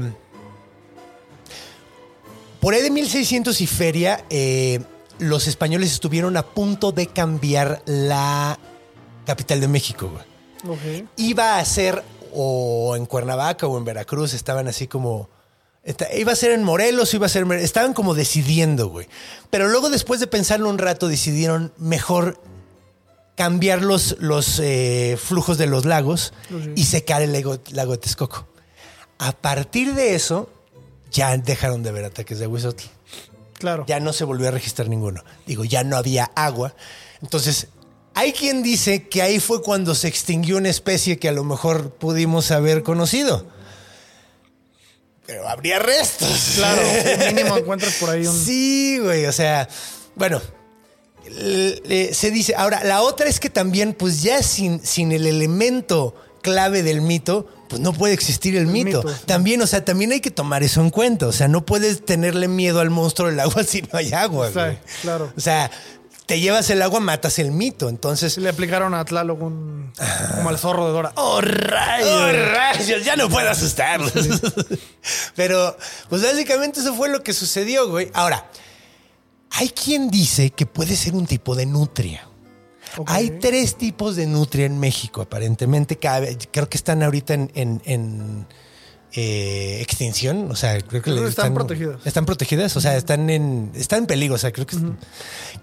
por ahí de mil seiscientos y feria, eh, los españoles estuvieron a punto de cambiar la capital de México, güey. Okay. Iba a ser o en Cuernavaca o en Veracruz, estaban así como... Iba a ser en Morelos, iba a ser... Estaban como decidiendo, güey. Pero luego, después de pensarlo un rato, decidieron mejor cambiar los, los eh, flujos de los lagos okay. y secar el lago, lago de Texcoco. A partir de eso... ya dejaron de ver ataques de Ahuizotl. Claro. Ya no se volvió a registrar ninguno. Digo, ya no había agua. Entonces, hay quien dice que ahí fue cuando se extinguió una especie que a lo mejor pudimos haber conocido. Pero habría restos. Claro, mínimo encuentras por ahí un... Sí, güey, o sea, bueno, le, le, se dice... Ahora, la otra es que también, pues ya sin, sin el elemento clave del mito... pues no puede existir el, el mito. mito. También, o sea, también hay que tomar eso en cuenta. O sea, no puedes tenerle miedo al monstruo del agua si no hay agua, güey. Sí, claro. O sea, te llevas el agua, matas el mito. Entonces... le aplicaron a Tlaloc un... Ah. como al zorro de Dora. ¡Oh, rayos! ¡Oh, rayos! Ya no puedo asustarlos. Sí. Pero, pues básicamente eso fue lo que sucedió, güey. Ahora, hay quien dice que puede ser un tipo de nutria. Okay. Hay tres tipos de nutria en México, aparentemente. Creo que están ahorita en, en, en eh, extinción. O sea, creo que creo están, están protegidas. Están protegidas, o sea, están en, están en peligro. O sea, creo que... Uh-huh.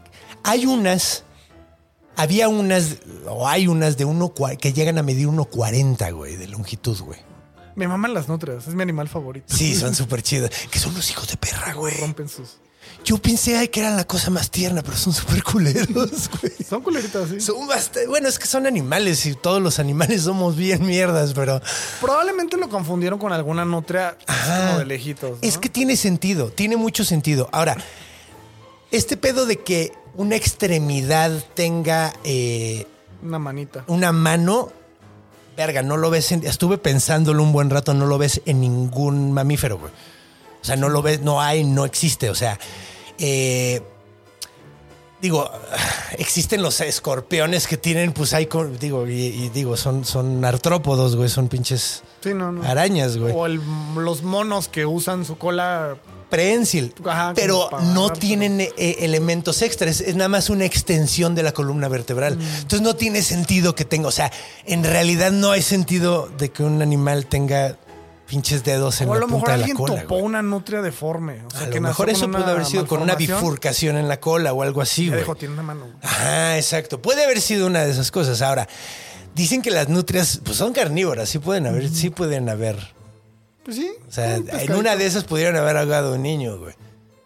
Hay unas, había unas, o hay unas de uno que llegan a medir uno cuarenta, güey, de longitud, güey. Me maman las nutrias, es mi animal favorito. Sí, son súper chidas. Que son los hijos de perra, güey. Rompen sus... Yo pensé ay, que eran la cosa más tierna, pero son súper culeros, güey. Son culeritas, sí. Son bastante... Bueno, es que son animales y todos los animales somos bien mierdas, pero... Probablemente lo confundieron con alguna nutria Ajá. como de lejitos, ¿no? Es que tiene sentido, tiene mucho sentido. Ahora, este pedo de que una extremidad tenga eh, Una manita. una mano... Verga, no lo ves en... Estuve pensándolo un buen rato, no lo ves en ningún mamífero, güey. O sea, no lo ves, no hay, no existe. O sea, eh, digo, existen los escorpiones que tienen, pues hay, digo, y, y digo, son, son artrópodos, güey, son pinches sí, no, no. arañas, güey. O el, los monos que usan su cola... Prensil, Ajá, pero para no agarrar, tienen eh, elementos extras, es nada más una extensión de la columna vertebral. Mm. Entonces no tiene sentido que tenga, o sea, en realidad no hay sentido de que un animal tenga pinches dedos en la punta de la cola. O a lo mejor alguien topó güey. una nutria deforme. O sea, a que lo mejor eso pudo haber sido con una bifurcación en la cola o algo así, güey. Dijo, tiene una mano. Güey. Ajá, exacto. Puede haber sido una de esas cosas. Ahora, dicen que las nutrias pues, son carnívoras, sí pueden haber, mm. sí pueden haber. Pues sí. O sea, en una de esas pudieron haber ahogado a un niño, güey.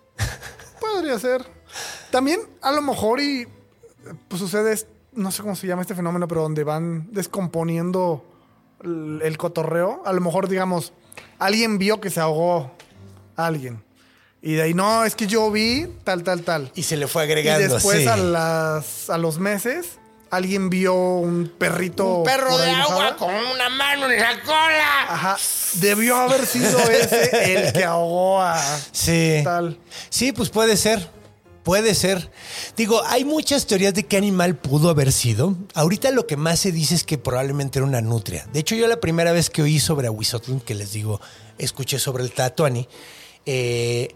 Podría ser. También, a lo mejor, y pues sucede, no sé cómo se llama este fenómeno, pero donde van descomponiendo el, el cotorreo. A lo mejor, digamos, alguien vio que se ahogó a alguien. Y de ahí, no, es que yo vi tal, tal, tal. Y se le fue agregando. Y después, sí. a, las, a los meses, alguien vio un perrito. Un perro de agua mojado. Con una mano en la cola. Ajá. Debió haber sido ese el que ahogó a sí. tal. Sí, pues puede ser. Puede ser. Digo, hay muchas teorías de qué animal pudo haber sido. Ahorita lo que más se dice es que probablemente era una nutria. De hecho, yo la primera vez que oí sobre Ahuizotl, que les digo, escuché sobre el Tlatoani, eh...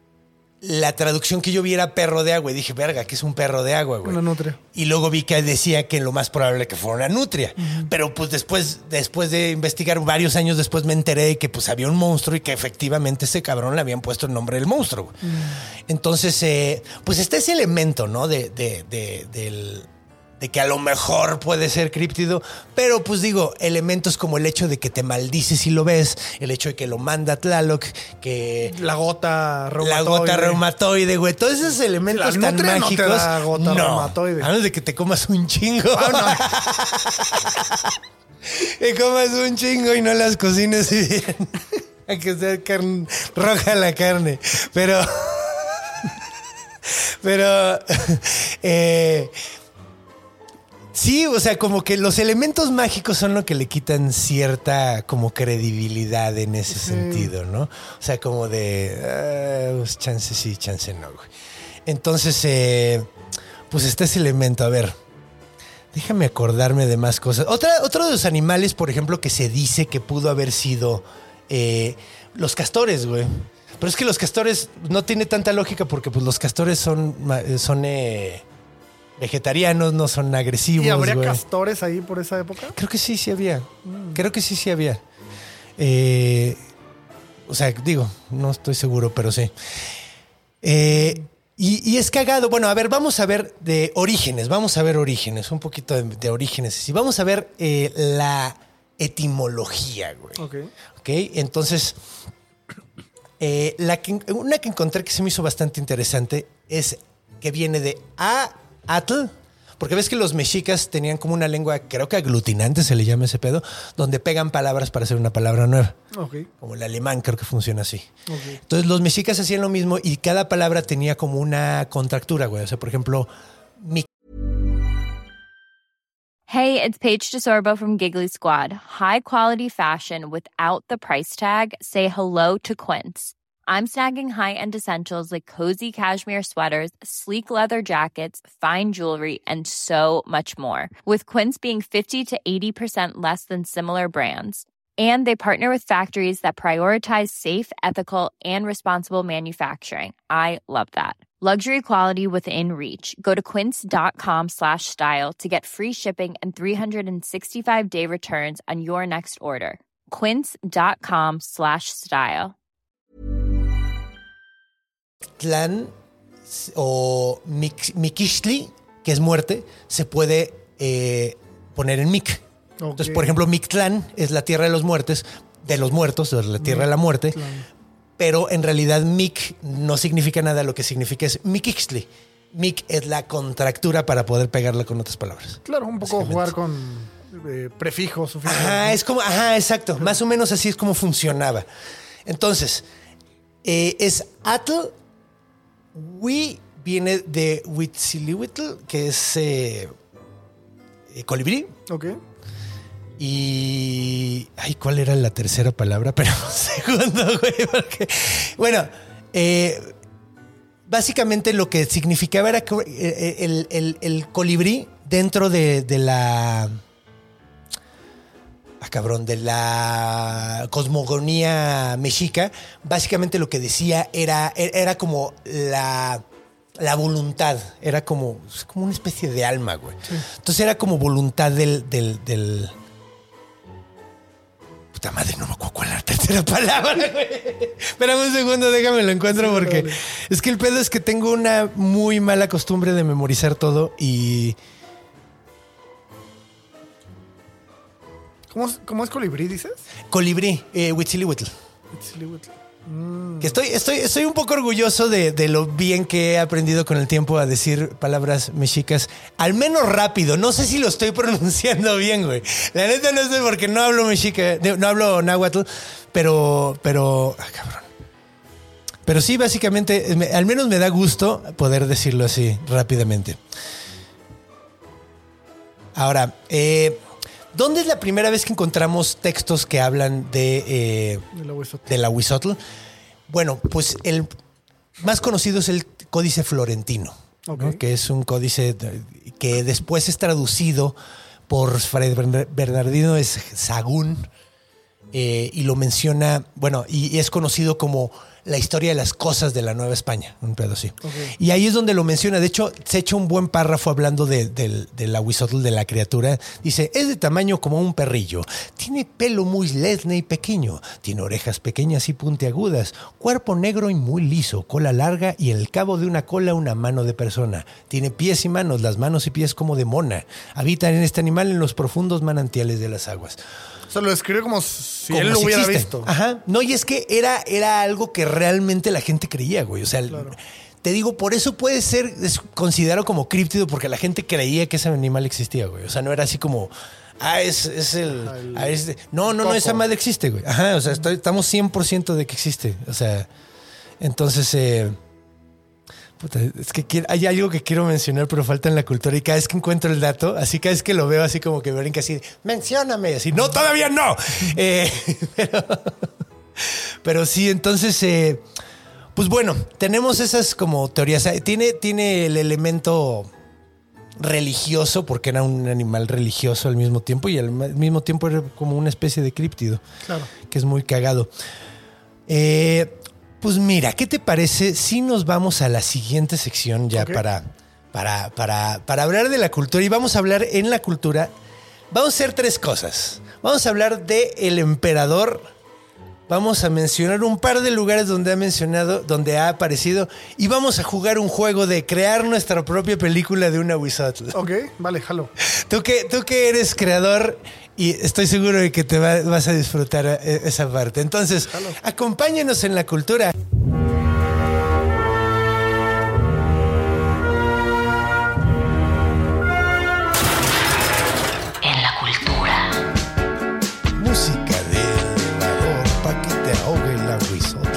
la traducción que yo vi era perro de agua. Y dije, verga, que es un perro de agua, güey. Una nutria. Y luego vi que decía que lo más probable que fuera una nutria. Uh-huh. Pero pues después, después de investigar varios años después me enteré de que pues había un monstruo y que efectivamente ese cabrón le habían puesto el nombre del monstruo. Uh-huh. Entonces, eh, pues está ese elemento, ¿no? De, de, de, del... de que a lo mejor puede ser críptido, pero pues digo, elementos como el hecho de que te maldices si lo ves, el hecho de que lo manda Tlaloc, que... La gota reumatoide. La gota reumatoide, güey. Todos esos elementos sí, tan nutria mágicos. No te da gota no, reumatoide. A menos de que te comas un chingo. Oh, no. Que comas un chingo y no las cocines bien. Hay que ser carne, roja la carne. Pero... pero... eh... Sí, o sea, como que los elementos mágicos son lo que le quitan cierta como credibilidad en ese sí. sentido, ¿no? O sea, como de, uh, pues chance sí, chance no, güey. Entonces, eh, pues está ese elemento. A ver, déjame acordarme de más cosas. Otra, otro de los animales, por ejemplo, que se dice que pudo haber sido eh, los castores, güey. Pero es que los castores no tiene tanta lógica porque pues los castores son... son eh, vegetarianos, no son agresivos. ¿Y habría güey. castores ahí por esa época? Creo que sí, sí había. Mm. Creo que sí, sí había. Eh, o sea, digo, no estoy seguro, pero sí. Eh, y, y es cagado. Bueno, a ver, vamos a ver de orígenes. Vamos a ver orígenes, un poquito de, de orígenes. Y vamos a ver eh, la etimología, güey. Ok. Ok, entonces, eh, la que, una que encontré que se me hizo bastante interesante es que viene de a Atl, porque ves que los mexicas tenían como una lengua, creo que aglutinante se le llama ese pedo, donde pegan palabras para hacer una palabra nueva. Okay. Como el alemán creo que funciona así. Okay. Entonces los mexicas hacían lo mismo y cada palabra tenía como una contractura, güey. O sea, por ejemplo, mi... Hey, it's Paige DeSorbo from Giggly Squad. High quality fashion without the price tag. Say hello to Quince. I'm snagging high-end essentials like cozy cashmere sweaters, sleek leather jackets, fine jewelry, and so much more. With Quince being fifty to eighty percent less than similar brands. And they partner with factories that prioritize safe, ethical, and responsible manufacturing. I love that. Luxury quality within reach. Go to quince.com slash style to get free shipping and three sixty-five day returns on your next order. Quince.com slash style. Tlán o mik, Mikixtli, que es muerte, se puede eh, poner en Mic. Okay. Entonces, por ejemplo, Mictlán es la tierra de los muertos, de los muertos, o la tierra Mictlán. de la muerte. Pero en realidad Mic no significa nada, lo que significa es Mikixtli. Mic es la contractura para poder pegarla con otras palabras. Claro, un poco jugar con eh, prefijos, sufijos. Ajá, es como, ajá, exacto. Más o menos así es como funcionaba. Entonces, eh, es Atl. Wi viene de Huitzilihuitl, que es eh, eh, colibrí. Ok. Y... Ay, ¿cuál era la tercera palabra? Pero un segundo, güey, porque... Bueno, eh, básicamente lo que significaba era que el, el, el colibrí dentro de, de la... Ah, cabrón, de la cosmogonía mexica, básicamente lo que decía era, era como la... La voluntad, era como, como una especie de alma, güey. Sí. Entonces era como voluntad del... del, del Puta madre, no me acuerdo cuál es la tercera palabra, güey. Espérame un segundo, déjame lo encuentro sí, porque vale. Es que el pedo es que tengo una muy mala costumbre de memorizar todo y... ¿Cómo, cómo es colibrí, dices? Colibrí, eh, Huitzilihuitl. Huitzilihuitl. Mm. Que estoy, estoy, estoy un poco orgulloso de, de lo bien que he aprendido con el tiempo a decir palabras mexicas, al menos rápido. No sé si lo estoy pronunciando bien, güey. La neta no sé porque no hablo mexica, no hablo náhuatl, pero, pero, ah, cabrón. Pero sí, básicamente, me, al menos me da gusto poder decirlo así rápidamente. Ahora, eh, ¿dónde es la primera vez que encontramos textos que hablan de, eh, de la Huizotl? Bueno, pues el más conocido es el Códice Florentino, okay. ¿no? Que es un códice que después es traducido por Fray Bernardino de Sahagún eh, y lo menciona, bueno, y, y es conocido como la historia de las cosas de la Nueva España, un pedo así. Okay. Y ahí es donde lo menciona. De hecho, se echa un buen párrafo hablando de, de, de la Huizotl, de la criatura. Dice, es de tamaño como un perrillo. Tiene pelo muy lesne y pequeño. Tiene orejas pequeñas y puntiagudas. Cuerpo negro y muy liso. Cola larga y en el cabo de una cola una mano de persona. Tiene pies y manos, las manos y pies como de mona. Habita en este animal en los profundos manantiales de las aguas. O sea, lo describe como si como él lo si hubiera existe. visto. Ajá. No, y es que era, era algo que realmente la gente creía, güey. O sea, claro. Te digo, por eso puede ser considerado como críptido, porque la gente creía que ese animal existía, güey. O sea, no era así como, ah, es, es el... Ajá, el ah, es de, no, no, no, esa madre existe, güey. Ajá, o sea, estoy, estamos cien por ciento de que existe. O sea, entonces... Eh, puta, es que quiero, hay algo que quiero mencionar, pero falta en la cultura. Y cada vez que encuentro el dato, así cada vez que lo veo, así como que me brinca así, mencióname. Así, no, todavía no. Eh, pero, pero sí, entonces, eh, pues bueno, tenemos esas como teorías. Tiene, tiene el elemento religioso, porque era un animal religioso al mismo tiempo, y al mismo tiempo era como una especie de críptido. Claro. Que es muy cagado. Eh... Pues mira, ¿qué te parece si nos vamos a la siguiente sección ya okay. para, para, para, para hablar de la cultura? Y vamos a hablar en la cultura, vamos a hacer tres cosas. Vamos a hablar de el emperador, vamos a mencionar un par de lugares donde ha mencionado, donde ha aparecido, y vamos a jugar un juego de crear nuestra propia película de una Huizotl. Ok, vale, jalo. Tú que, tú que eres creador... Y estoy seguro de que te va, vas a disfrutar esa parte. Entonces, Hello. acompáñenos en la cultura. En la cultura. Música de elevador para que te ahogue la Huizotl.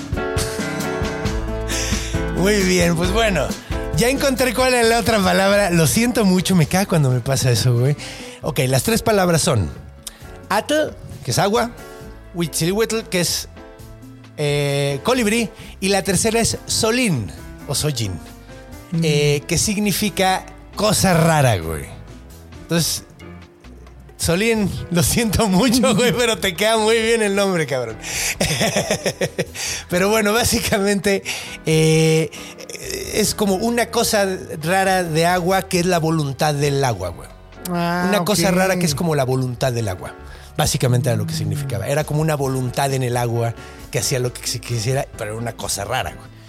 Muy bien, pues bueno. Ya encontré cuál es la otra palabra. Lo siento mucho, me caga cuando me pasa eso, güey. Ok, las tres palabras son Atl, que es agua, Huitzilihuitl, que es eh, colibrí, y la tercera es Solín, o Sollín, mm. eh, que significa cosa rara, güey. Entonces, Solín, lo siento mucho, güey, pero te queda muy bien el nombre, cabrón. Pero bueno, básicamente eh, es como una cosa rara de agua que es la voluntad del agua, güey. Ah, una okay. cosa rara que es como la voluntad del agua. Básicamente era lo que significaba. Era como una voluntad en el agua que hacía lo que se quisiera, pero era una cosa rara, güey.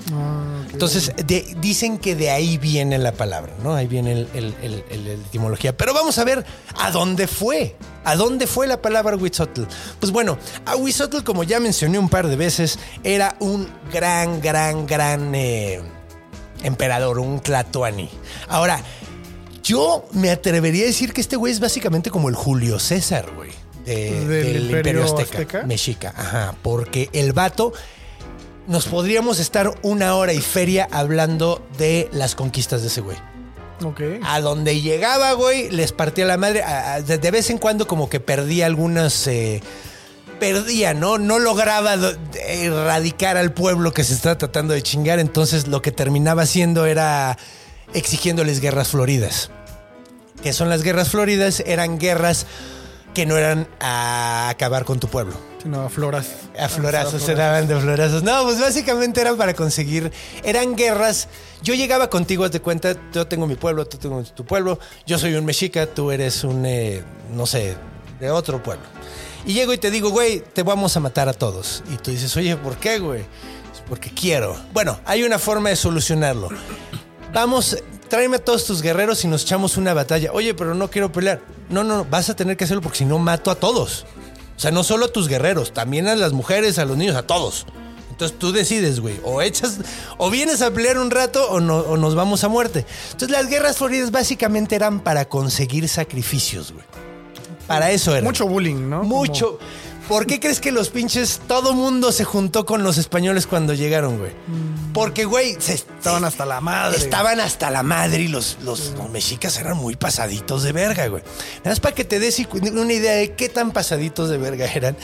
Ah, okay. Entonces, de, dicen que de ahí viene la palabra, ¿no? Ahí viene el, el, el, el, la etimología. Pero vamos a ver a dónde fue. ¿A dónde fue la palabra Huitzotl? Pues bueno, Huitzotl, como ya mencioné un par de veces, era un gran, gran, gran eh, emperador, un tlatoani. Ahora, yo me atrevería a decir que este güey es básicamente como el Julio César, güey. De, ¿Del, del Imperio, Imperio Azteca, Azteca? Mexica. Ajá, porque el vato... Nos podríamos estar una hora y feria hablando de las conquistas de ese güey. Ok. A donde llegaba, güey, les partía la madre. A, a, de, de vez en cuando como que perdía algunas... Eh, perdía, ¿no? No lograba do, erradicar al pueblo que se estaba tratando de chingar. Entonces lo que terminaba haciendo era exigiéndoles guerras floridas. ¿Qué son las guerras floridas? Eran guerras que no eran a acabar con tu pueblo. Sino a floras. A florazos, se daban de florazos. No, pues básicamente eran para conseguir... Eran guerras. Yo llegaba contigo, hazte cuenta, yo tengo mi pueblo, tú tengo tu pueblo. Yo soy un mexica, tú eres un, eh, no sé, de otro pueblo. Y llego y te digo, güey, te vamos a matar a todos. Y tú dices, oye, ¿por qué, güey? Es porque quiero. Bueno, hay una forma de solucionarlo. Vamos... Tráeme a todos tus guerreros y nos echamos una batalla. Oye, pero no quiero pelear. No, no, vas a tener que hacerlo porque si no mato a todos. O sea, no solo a tus guerreros, también a las mujeres, a los niños, a todos. Entonces tú decides, güey, o echas, o vienes a pelear un rato o, no, o nos vamos a muerte. Entonces las guerras floridas básicamente eran para conseguir sacrificios, güey. Para eso era. Mucho bullying, ¿no? Mucho. Como... ¿Por qué crees que los pinches, todo mundo se juntó con los españoles cuando llegaron, güey? Porque, güey, se, estaban se, hasta la madre. Estaban hasta la madre y los, los, sí. los mexicas eran muy pasaditos de verga, güey. Nada más para que te des una idea de qué tan pasaditos de verga eran.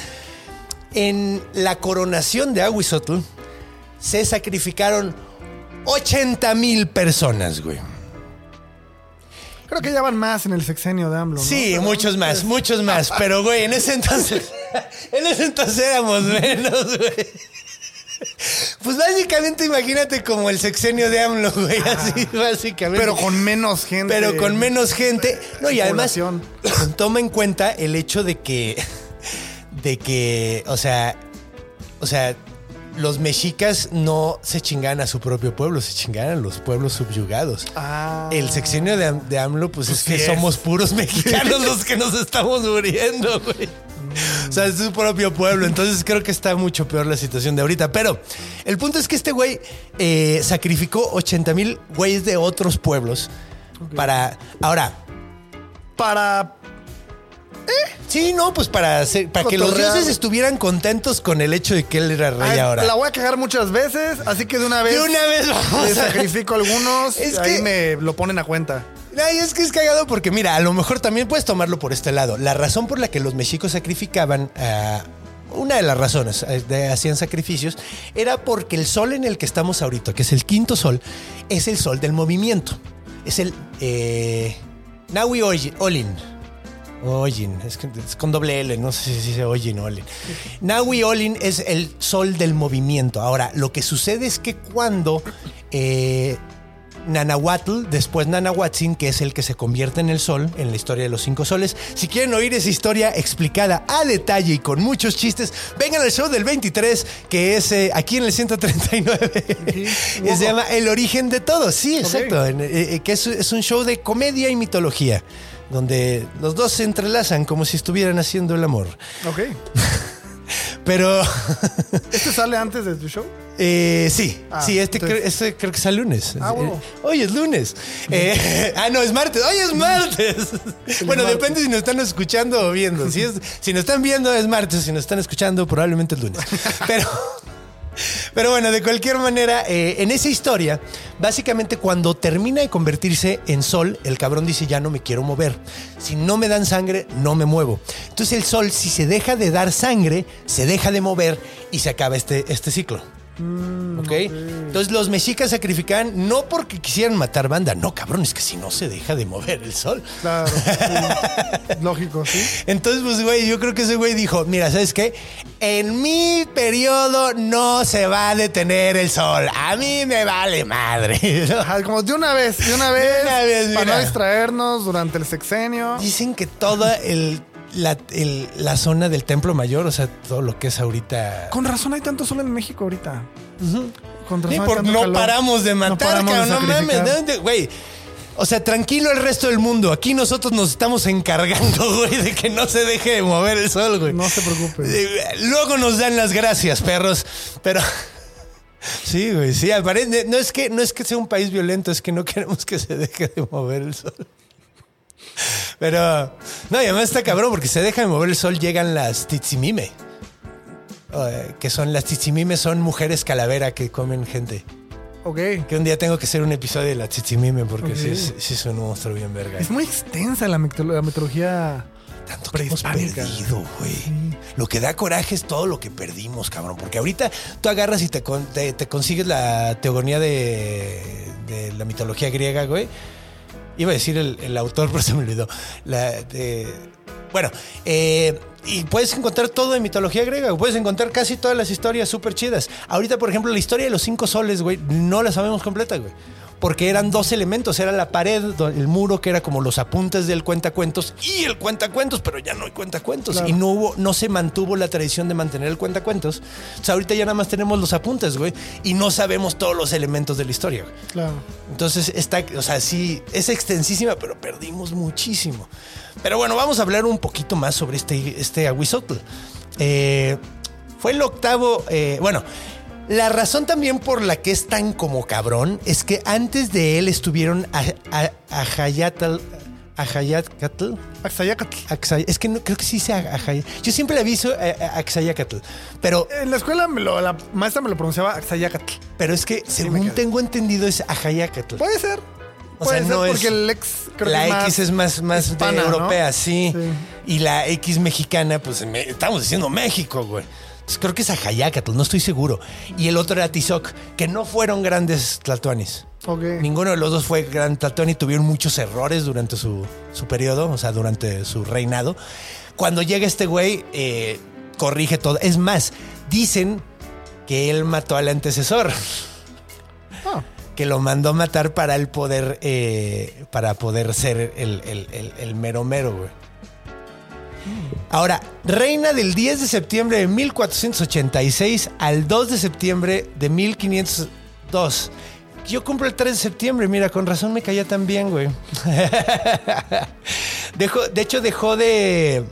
En la coronación de Huitzotl se sacrificaron ochenta mil personas, güey. Creo que ya van más en el sexenio de AMLO, ¿no? Sí, pero muchos más, es... muchos más. Pero, güey, en ese entonces... en ese entonces éramos menos, güey. Pues básicamente imagínate como el sexenio de AMLO, güey. Ah, así, básicamente. Pero con menos gente. Pero con menos gente. No, y además, población. Toma en cuenta el hecho de que... De que, o sea... O sea... Los mexicas no se chingan a su propio pueblo, se chingan a los pueblos subyugados. Ah. El sexenio de, de AMLO, pues, pues es que sí somos es. puros mexicanos los que nos estamos muriendo, güey. Mm. O sea, es su propio pueblo. Entonces creo que está mucho peor la situación de ahorita. Pero el punto es que este güey eh, sacrificó ochenta mil güeyes de otros pueblos. Okay. Para... Ahora... Para... ¿Eh? Sí, no, pues para hacer, para que los dioses estuvieran contentos con el hecho de que él era rey. Ay, ahora. La voy a cagar muchas veces, así que de una vez. De una vez vamos. Le sacrifico a algunos. Es ahí que, me lo ponen a cuenta. Ay, es que es cagado porque, mira, a lo mejor también puedes tomarlo por este lado. La razón por la que los mexicos sacrificaban a. Uh, una de las razones de hacían sacrificios era porque el sol en el que estamos ahorita, que es el quinto sol, es el sol del movimiento. Es el eh, Nahui Olin. Olin, es, es con doble L, no sé si se dice Olin o Olin. Nahui Olin es el sol del movimiento. Ahora, lo que sucede es que cuando eh, Nanahuatl, después Nanahuatzin, que es el que se convierte en el sol en la historia de los cinco soles. Si quieren oír esa historia explicada a detalle y con muchos chistes, vengan al show del veintitrés, que es eh, aquí en el ciento treinta y nueve. Sí, wow. Se llama El origen de todo. Sí, exacto. Okay. Eh, eh, que es, es un show de comedia y mitología, donde los dos se entrelazan como si estuvieran haciendo el amor. Ok. Pero... ¿Este sale antes de tu show? Eh, sí, ah, sí, este, entonces... creo, este creo que es el lunes. Ah, bueno. eh, hoy es lunes. Eh, ah, no, es martes. Hoy es martes. Es bueno, martes. Depende si nos están escuchando o viendo. Si, es, si nos están viendo es martes, si nos están escuchando probablemente es lunes. Pero... Pero bueno, de cualquier manera, eh, en esa historia, básicamente cuando termina de convertirse en sol, el cabrón dice, ya no me quiero mover. Si no me dan sangre, no me muevo. Entonces el sol, si se deja de dar sangre, se deja de mover y se acaba este, este ciclo. Mm, ¿Okay? ok. Entonces los mexicas sacrificaban no porque quisieran matar banda, no, cabrón, es que si no se deja de mover el sol. Claro, sí. Lógico, sí. Entonces, pues, güey, yo creo que ese güey dijo, mira, ¿sabes qué? En mi periodo no se va a detener el sol. A mí me vale madre. Ajá, como de una vez, de una vez, de una vez para mira. no distraernos durante el sexenio. Dicen que toda el... La, el, la zona del Templo Mayor, o sea, todo lo que es ahorita. Con razón hay tanto sol en México ahorita. Uh-huh. Con Sí, razón hay por- tanto no calor. paramos de matar, paramos de cabrón, no mames. sacrificar. ¿de- Güey. O sea, tranquilo el resto del mundo. Aquí nosotros nos estamos encargando, güey, de que no se deje de mover el sol, güey. No se preocupe. Eh, Luego nos dan las gracias, perros. Pero sí, güey, sí, aparente. No es que no es que sea un país violento, es que no queremos que se deje de mover el sol. Pero no, y además está cabrón porque se deja de mover el sol, llegan las titsimime. Eh, que son las titsimime, son mujeres calavera que comen gente. Ok. Que un día tengo que hacer un episodio de la titsimime porque Ok. sí, es- sí es un monstruo bien verga. Es muy extensa la, mitolo- la mitología Tanto que hemos prehispánica. perdido, güey. Lo que da coraje es todo lo que perdimos, cabrón. Porque ahorita tú agarras y te, con- te, te consigues la teogonía de, de la mitología griega, güey. Iba a decir el, el autor, pero se me olvidó. La de, bueno, eh, y puedes encontrar todo en mitología griega. Puedes encontrar casi todas las historias súper chidas. Ahorita, por ejemplo, la historia de los cinco soles, güey, no la sabemos completa, güey. Porque eran dos elementos. Era la pared, do- el muro, que era como los apuntes del cuentacuentos, y el cuentacuentos, pero ya no hay cuentacuentos. Claro. Y no hubo, no se mantuvo la tradición de mantener el cuentacuentos. O sea, ahorita ya nada más tenemos los apuntes, güey. Y no sabemos todos los elementos de la historia, güey. Claro. Entonces está, o sea, sí, es extensísima, pero perdimos muchísimo. Pero bueno, vamos a hablar un poquito más sobre este, este Ahuizotl. Eh, fue el octavo, eh, bueno, la razón también por la que es tan como cabrón es que antes de él estuvieron a, a, Ajayatl, Ajayatl, Axayacatl. Axay- es que no, creo que sí se Ajay. Yo siempre le aviso a, a Axayacatl, pero, En la escuela me lo- la maestra me lo pronunciaba Axayacatl. pero es que me según quedé. tengo entendido es Ajayacatl. Puede ser. O Puede sea, ser no es- porque el ex creo la que es más X es más, más de hispana, ¿no? europea, sí. Sí. Y la X mexicana, pues me- estamos diciendo México, güey. Entonces, creo que es Ajayacatl, no estoy seguro. Y el otro era Tizoc, que no fueron grandes tlatoanis. Ok. Ninguno de los dos fue gran tlatoani, tuvieron muchos errores durante su, su periodo, o sea, durante su reinado. Cuando llega este güey, eh, corrige todo. Es más, dicen que él mató al antecesor. Ah, Que lo mandó matar para el poder, eh, para poder ser el, el, el, el mero mero, güey. Ahora, reina del diez de septiembre de mil cuatrocientos ochenta y seis al dos de septiembre de mil quinientos dos. Yo cumplo el tres de septiembre, mira, con razón me caía tan bien, güey. Dejó, de hecho, dejó de...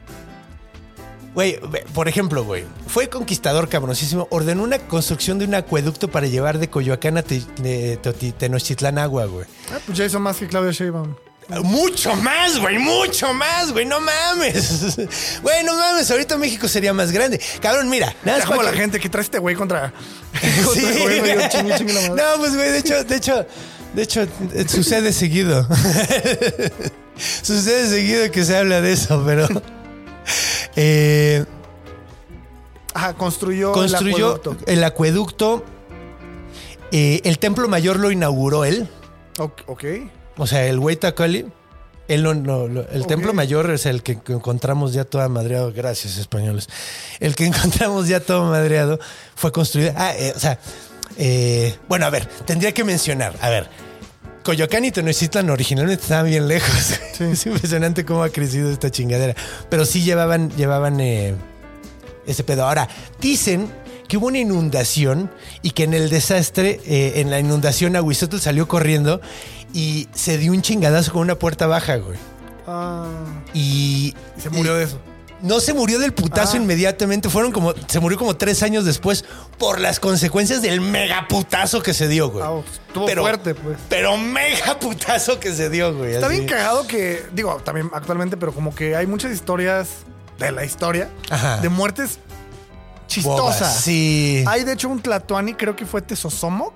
Güey, ve, por ejemplo, güey, fue conquistador cabroncísimo, ordenó una construcción de un acueducto para llevar de Coyoacán a Te- de Toti- Tenochtitlán agua, güey. ah, pues ya hizo más que Claudia Sheinbaum. Mucho más, güey, mucho más, güey, no mames. Güey, no mames, ahorita México sería más grande. Cabrón, mira, nada Es más como para la que- gente que trae este güey contra, Sí, contra el gobierno. güey. Yo, chingue, chingue la madre. No, pues, güey, de hecho, de hecho, de hecho, eh, sucede seguido. Sucede seguido que se habla de eso, pero... Eh, Ajá, construyó, construyó el acueducto. el acueducto. Eh, el templo mayor lo inauguró él. Ok. ok. O sea, el güey Tacoli. Él no, no, lo- el Ok. templo mayor es el que encontramos ya todo madreado. Gracias, españoles. El que encontramos ya todo madreado fue construido. Ah, eh, o sea, eh, bueno, a ver, tendría que mencionar. A ver, Coyoacán y Tenochtitlan originalmente estaban bien lejos. Sí. Es impresionante cómo ha crecido esta chingadera. Pero sí llevaban, llevaban eh, ese pedo. Ahora, dicen que hubo una inundación y que en el desastre, eh, en la inundación, Ahuizotl salió corriendo y se dio un chingadazo con una puerta baja, güey. Ah, Y y se murió de eso. no se murió del putazo Ah. inmediatamente, fueron como, se murió como tres años después por las consecuencias del megaputazo que se dio, güey. Ah, estuvo fuerte, pues. Pero mega putazo que se dio, güey. Está así. bien cagado que, digo, también actualmente, pero como que hay muchas historias de la historia Ajá. de muertes Bobas, chistosas. sí. Hay de hecho un tlatoani, creo que fue Tezosomoc,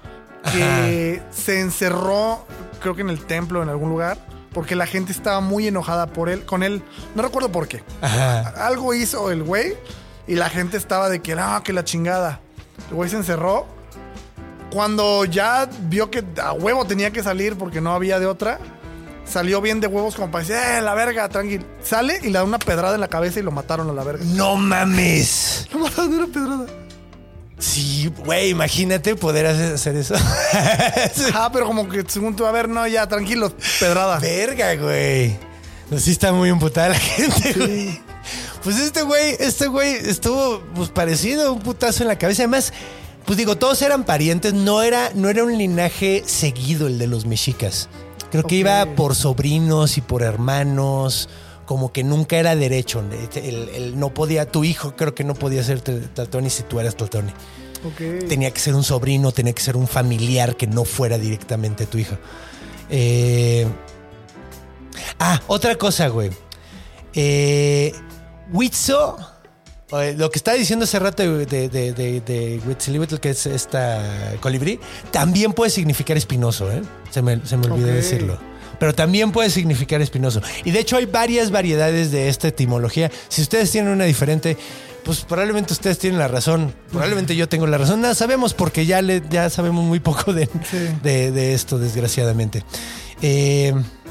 que se encerró, creo que en el templo, en algún lugar, porque la gente estaba muy enojada por él, con él. No recuerdo por qué. Ajá. Algo hizo el güey y la gente estaba de que, no, que la chingada. El güey se encerró. Cuando ya vio que a huevo tenía que salir porque no había de otra, salió bien de huevos como para decir, eh, la verga, tranquilo. Sale y le da una pedrada en la cabeza y lo mataron a la verga. No mames. Lo mataron de una pedrada. Sí, güey, imagínate poder hacer, hacer eso. Ah, pero como que según tú, a ver, no, ya, tranquilo, pedrada. Verga, güey. No, sí está muy emputada la gente, güey. Pues este güey, este güey estuvo pues, parecido a un putazo en la cabeza. Además, pues digo, todos eran parientes, no era, no era un linaje seguido el de los mexicas. Creo que okay. iba por sobrinos y por hermanos, como que nunca era derecho. El, el no podía, tu hijo creo que no podía ser Tlatoani si tú eras Tlatoani. Okay. Tenía que ser un sobrino, tenía que ser un familiar que no fuera directamente tu hijo. Eh... Ah, otra cosa, güey. Eh, Huitzo, lo que estaba diciendo hace rato de, de, de, de, de Huitzilihuitl, que es esta colibrí, también puede significar espinoso, ¿eh? Se me, se me olvidó okay. decirlo. Pero también puede significar espinoso. Y de hecho hay varias variedades de esta etimología. Si ustedes tienen una diferente, pues probablemente ustedes tienen la razón. Probablemente yo tengo la razón. Nada, sabemos porque ya, le, ya sabemos muy poco de, sí. de, de esto, desgraciadamente. Eh...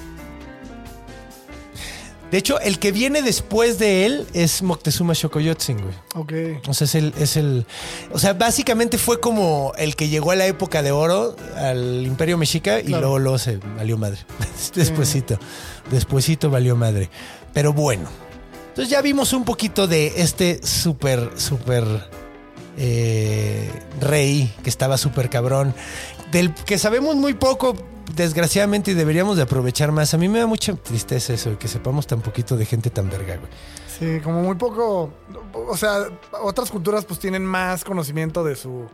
De hecho, el que viene después de él es Moctezuma Xocoyotzin, güey. Ok. O sea, es el, es el... O sea, básicamente fue como el que llegó a la época de oro, al Imperio Mexica, claro. y luego, luego se valió madre. Despuésito. Despuésito valió madre. Pero bueno. Entonces ya vimos un poquito de este súper, súper eh, rey, que estaba súper cabrón, del que sabemos muy poco, desgraciadamente, y deberíamos de aprovechar más. A mí me da mucha tristeza eso, de que sepamos tan poquito de gente tan verga, güey. Sí, como muy poco. O sea, otras culturas pues tienen más conocimiento de su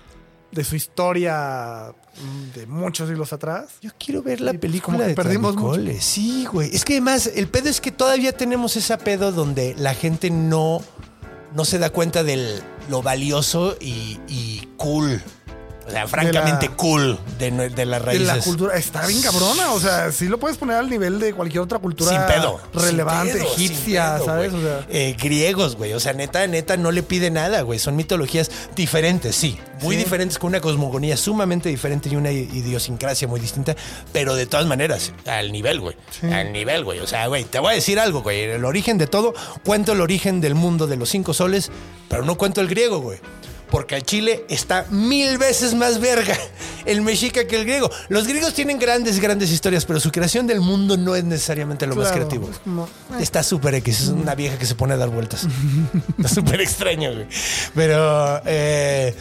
de su historia de muchos siglos atrás. Yo quiero ver la y, película pues, de perdimos Tlahuicole. mucho. Sí, güey. Es que además el pedo es que todavía tenemos ese pedo donde la gente no, no se da cuenta de lo valioso y, y cool. O sea, francamente la, cool de, de las raíces. De la cultura. Está bien cabrona. O sea, sí lo puedes poner al nivel de cualquier otra cultura sin pedo, relevante, sin pedo, egipcia, sin pedo, ¿sabes? O sea, eh, griegos, güey. O sea, neta, neta, no le pide nada, güey. Son mitologías diferentes, sí. Muy sí. diferentes, con una cosmogonía sumamente diferente y una idiosincrasia muy distinta. Pero de todas maneras, al nivel, güey. Sí. Al nivel, güey. O sea, güey, te voy a decir algo, güey. El origen de todo, cuento el origen del mundo de los cinco soles, pero no cuento el griego, güey. Porque el Chile está mil veces más verga el mexica que el griego. Los griegos tienen grandes, grandes historias, pero su creación del mundo no es necesariamente lo claro, más creativo. Es como, eh. Está súper X, es una vieja que se pone a dar vueltas. Está súper extraño, güey. Pero eh,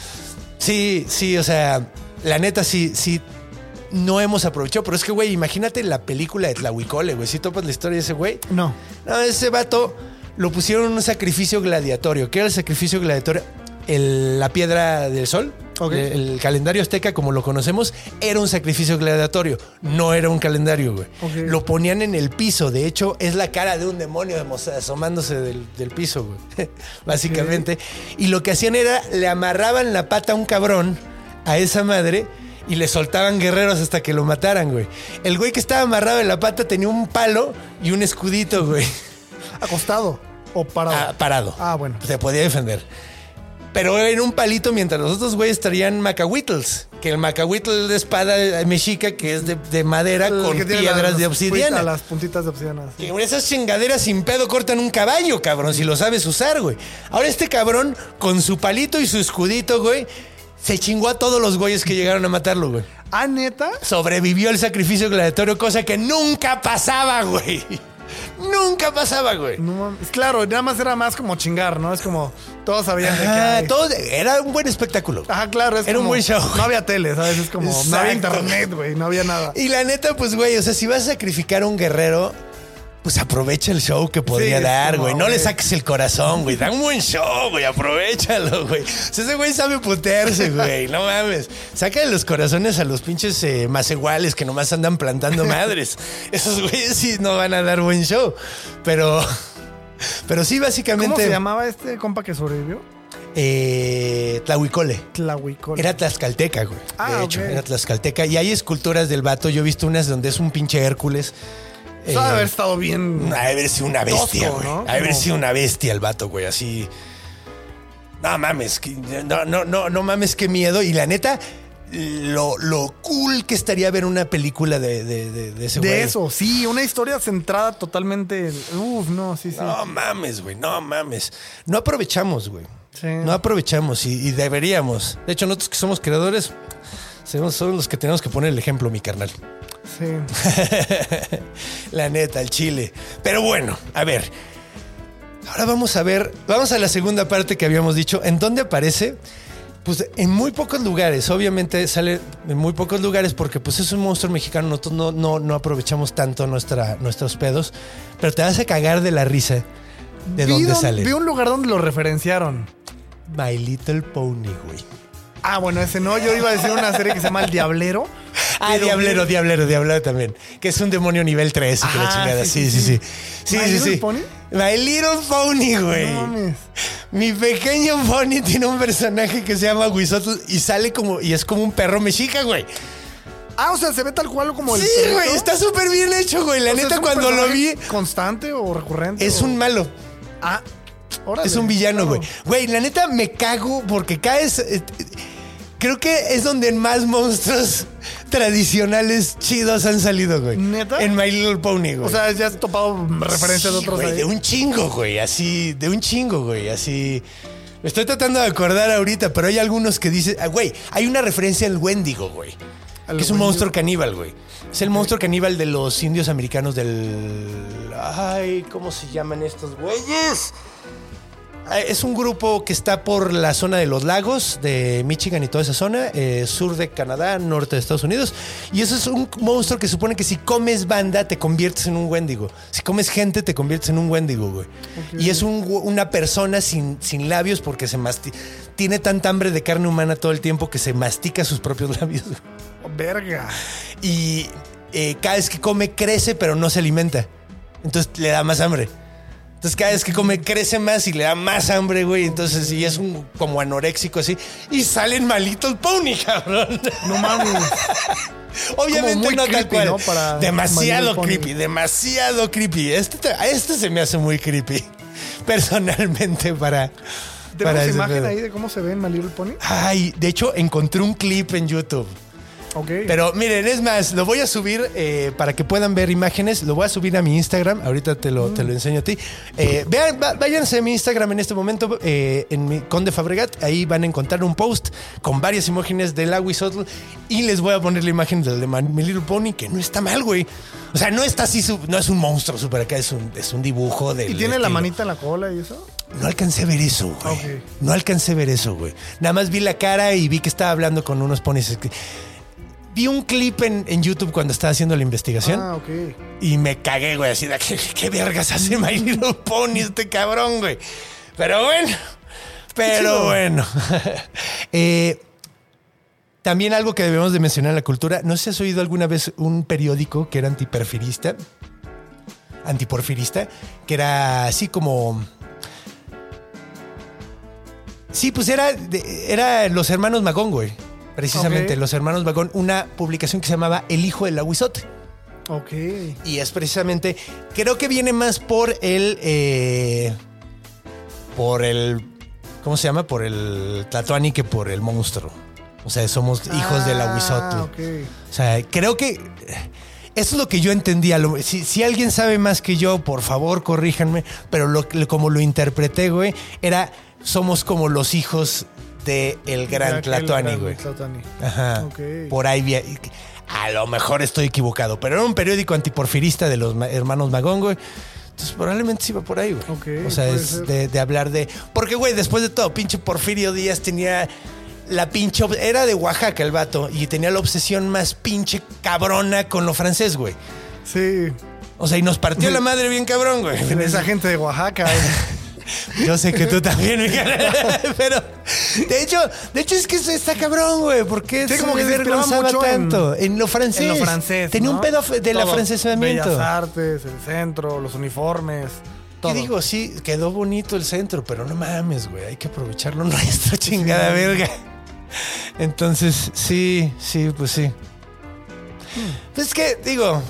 sí, sí, o sea, la neta sí, sí, no hemos aprovechado. Pero es que, güey, imagínate la película de Tlahuicole, güey. ¿Sí topas la historia de ese güey? No. No, ese vato lo pusieron en un sacrificio gladiatorio. ¿Qué era el sacrificio gladiatorio? El, la piedra del sol, okay. el, el calendario azteca como lo conocemos, era un sacrificio gladiatorio, no era un calendario, güey. Okay. Lo ponían en el piso, de hecho es la cara de un demonio asomándose del, del piso, güey. Básicamente. Okay. Y lo que hacían era, le amarraban la pata a un cabrón, a esa madre, y le soltaban guerreros hasta que lo mataran, güey. El güey que estaba amarrado en la pata tenía un palo y un escudito, güey. ¿Acostado o parado? Ah, parado. Ah, bueno. Se podía defender. Pero era un palito, mientras los otros güeyes estarían macahuitls. Que el macahuitl de espada mexica, que es de, de madera el con piedras las, de obsidiana. Las puntitas de obsidiana. Sí. Que esas chingaderas sin pedo cortan un caballo, cabrón, si lo sabes usar, güey. Ahora este cabrón, con su palito y su escudito, güey, se chingó a todos los güeyes que llegaron a matarlo, güey. ¿Ah, neta? Sobrevivió al sacrificio gladiatorio, cosa que nunca pasaba, güey. Nunca pasaba, güey. No, claro, nada más era más como chingar, ¿no? Es como todos sabían de ah, que todo era un buen espectáculo. Ajá, claro, es era como, un buen show. No había tele, ¿sabes? Es como exacto. No había internet, güey, no había nada. Y la neta, pues, güey, o sea, si vas a sacrificar a un guerrero, pues aprovecha el show que podría sí, dar, güey. No, no le saques el corazón, güey. Da un buen show, güey. Aprovechalo, güey. O sea, ese güey sabe putearse, güey. No mames. Sácale los corazones a los pinches eh, macehuales que nomás andan plantando madres. Esos güeyes sí no van a dar buen show. Pero, pero sí, básicamente. ¿Cómo se llamaba este compa que sobrevivió? Eh, Tlahuicole. Tlahuicole. Era tlaxcalteca, güey. Ah, de hecho, okay. Era tlaxcalteca. Y hay esculturas del vato. Yo he visto unas donde es un pinche Hércules. Eh, ha de haber estado bien. Ha de haber sido una bestia, güey. ¿No? Ha de haber sido una bestia el vato, güey. Así. No mames. No, no, no, no mames, qué miedo. Y la neta, lo, lo cool que estaría ver una película de, de, de, de ese güey. De eso, sí. Una historia centrada totalmente. Uf, no, sí, sí. No mames, güey. No mames. No aprovechamos, güey. Sí. No aprovechamos y, y deberíamos. De hecho, nosotros que somos creadores, somos los que tenemos que poner el ejemplo, mi carnal. Sí. La neta, el chile. Pero bueno, a ver. Ahora vamos a ver, vamos a la segunda parte que habíamos dicho, en donde aparece Pues en muy pocos lugares, obviamente sale en muy pocos lugares porque pues es un monstruo mexicano, nosotros no, no, no aprovechamos tanto nuestra, nuestros pedos, pero te vas a cagar de la risa de Vi dónde don- sale. Vi un lugar donde lo referenciaron. My Little Pony, güey. Ah, bueno, ese no. Yo iba a decir una serie que se llama El Diablero. Ah, pero- Diablero, Diablero, Diablero también. Que es un demonio nivel tres y que la Ajá, chingada. Sí, sí, sí, sí, sí. Sí, ¿My sí, Little sí. Pony? My Little Pony, güey. No mames. Mi pequeño pony tiene un personaje que se llama Huizotl y sale como, y es como un perro mexica, güey. Ah, o sea, se ve tal cual como el Sí, perrito. güey, está súper bien hecho, güey. La O sea, neta, ¿es un cuando lo vi, personaje constante o recurrente? es o- un malo. Ah, órale. Es un villano, Claro. güey. Güey, la neta me cago porque caes. eh, creo que es donde más monstruos tradicionales chidos han salido, güey. ¿Neta? En My Little Pony, güey. O sea, ya has topado referencias de Sí, otros güey, ahí. de un chingo, güey. Así, de un chingo, güey. Así. Me estoy tratando de acordar ahorita, pero hay algunos que dicen. ah, Güey, hay una referencia al Wendigo, güey. ¿Al Que es un Wendigo? monstruo caníbal, güey. Es el monstruo caníbal de los indios americanos del. Ay, ¿cómo se llaman estos güeyes? Ah, Es un grupo que está por la zona de los lagos de Michigan y toda esa zona, eh, sur de Canadá, norte de Estados Unidos. Y eso es un monstruo que supone que si comes banda te conviertes en un Wendigo. Si comes gente te conviertes en un Wendigo, güey. Y es un gu- una persona sin, sin labios porque se masti tiene tanta hambre de carne humana todo el tiempo que se mastica sus propios labios. güey. Oh, verga. Y eh, cada vez que come crece pero no se alimenta. Entonces le da más hambre. Entonces cada vez que come crece más y le da más hambre, güey. Entonces, y es un como anoréxico así. Y salen malitos pony, cabrón. No mames. Obviamente Como muy no tal creepy, cual. ¿no? Para demasiado My Little Pony. creepy, demasiado creepy. Este, te- a este se me hace muy creepy. Personalmente para... para ¿Tenemos ese imagen pedo. ahí de cómo se ve en My Little Pony? Ay, de hecho encontré un clip en YouTube. Ok. Pero miren, es más, lo voy a subir eh, para que puedan ver imágenes. Lo voy a subir a mi Instagram. Ahorita te lo, te lo enseño a ti. Eh, vean, va- váyanse a mi Instagram en este momento, eh, en mi Conde Fabregat. Ahí van a encontrar un post con varias imágenes del Aguizotl. Y les voy a poner la imagen del de My Little Pony, que no está mal, güey. O sea, no está así, su- no es un monstruo super acá, es un, es un dibujo del ¿Y tiene la estilo. manita en la cola y eso? No alcancé a ver eso, güey. Ok. No alcancé a ver eso, güey. Nada más vi la cara y vi que estaba hablando con unos ponis. Vi un clip en, en YouTube cuando estaba haciendo la investigación Ah, ok. y me cagué, güey. Así de, ¿qué, qué vergas hace My Little Pony este cabrón, güey? Pero bueno, pero chido. bueno. Eh, también algo que debemos de mencionar en la cultura. No sé si has oído alguna vez un periódico que era antiperfirista, antiporfirista, que era así como... Sí, pues era, de- era los hermanos Magón, güey. Precisamente, Ok. los hermanos Magón. Una publicación que se llamaba El Hijo del Aguizote. Ok. Y es precisamente, creo que viene más por el, eh, por el, ¿cómo se llama? Por el Tlatoani que por el monstruo. O sea, somos hijos del Aguizotl. Ah, ok. O sea, creo que eso es lo que yo entendía. Lo- Si, si alguien sabe más que yo, por favor, corríjanme. Pero lo, lo- como lo interpreté, güey, era somos como los hijos del el gran Ya que el Tlatoani, gran güey. Tlatoani. Ajá. Ok. Por ahí vi- a lo mejor estoy equivocado, pero era un periódico antiporfirista de los ma- hermanos Magón, güey. Entonces probablemente sí iba por ahí, güey. Ok, o sea, puede es ser. de, de hablar de... Porque, güey, después de todo, pinche Porfirio Díaz tenía la pinche... ob- Era de Oaxaca el vato y tenía la obsesión más pinche cabrona con lo francés, güey. Sí. O sea, y nos partió la madre bien cabrón, güey. Esa gente de Oaxaca. eh. Yo sé que tú también, Miguel. Pero, de hecho, de hecho es que eso está cabrón, güey. ¿Por qué Sí, se como que se inspiraba avergonzaba mucho en- tanto? En, lo francés. En lo francés. Tenía ¿no? un pedo fe- del Todo. afrancesamiento. Bellas Artes, el centro, los uniformes. Todo. Y digo, sí, quedó bonito el centro, pero no mames, güey. Hay que aprovecharlo nuestro, chingada verga. Entonces, sí, sí, pues sí. Pues es que, digo...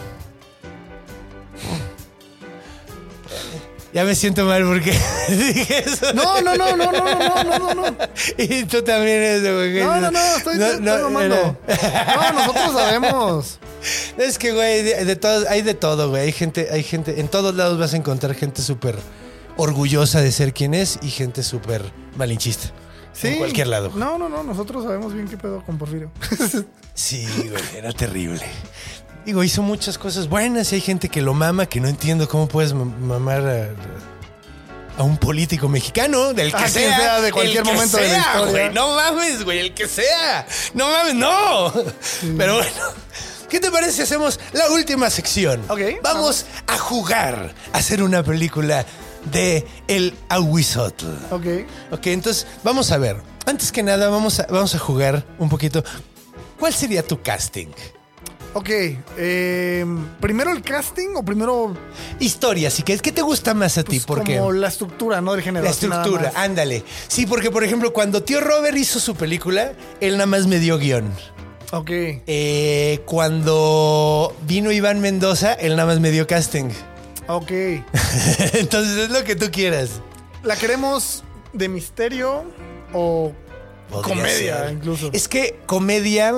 Ya me siento mal porque dije eso. No, no, no, no, no, no, no, no, no. Y tú también eres de güey. No, no, no, estoy, estoy mamando. No, nosotros sabemos. Es que, güey, de, de todo, hay de todo, güey. Hay gente, hay gente, en todos lados vas a encontrar gente súper orgullosa de ser quien es y gente súper malinchista. Sí. En cualquier lado. güey. No, no, no, nosotros sabemos bien qué pedo con Porfirio. Sí, güey, era terrible. Digo, hizo muchas cosas buenas y hay gente que lo mama, que no entiendo cómo puedes mam- mamar a, a un político mexicano, del que Ah, sea, quien sea, de cualquier el que momento de la sea, historia. güey. No mames, güey, el que sea. No mames, no. Pero bueno, ¿qué te parece si hacemos la última sección? Ok, Vamos a jugar a hacer una película de El Aguizotl. Ok. Ok, entonces vamos a ver. Antes que nada, vamos a, vamos a jugar un poquito. ¿Cuál sería tu casting? Ok. eh, ¿Primero el casting o primero Historia, si quieres. ¿Qué te gusta más a ti? pues, Porque como la estructura, ¿no? Del género. la así nada estructura, más? ándale. Sí, porque por ejemplo, cuando tío Robert hizo su película, él nada más me dio guión. Ok. Eh, cuando vino Iván Mendoza, él nada más me dio casting. Ok. Entonces es lo que tú quieras. ¿La queremos de misterio o Podría comedia ser. incluso? Es que comedia.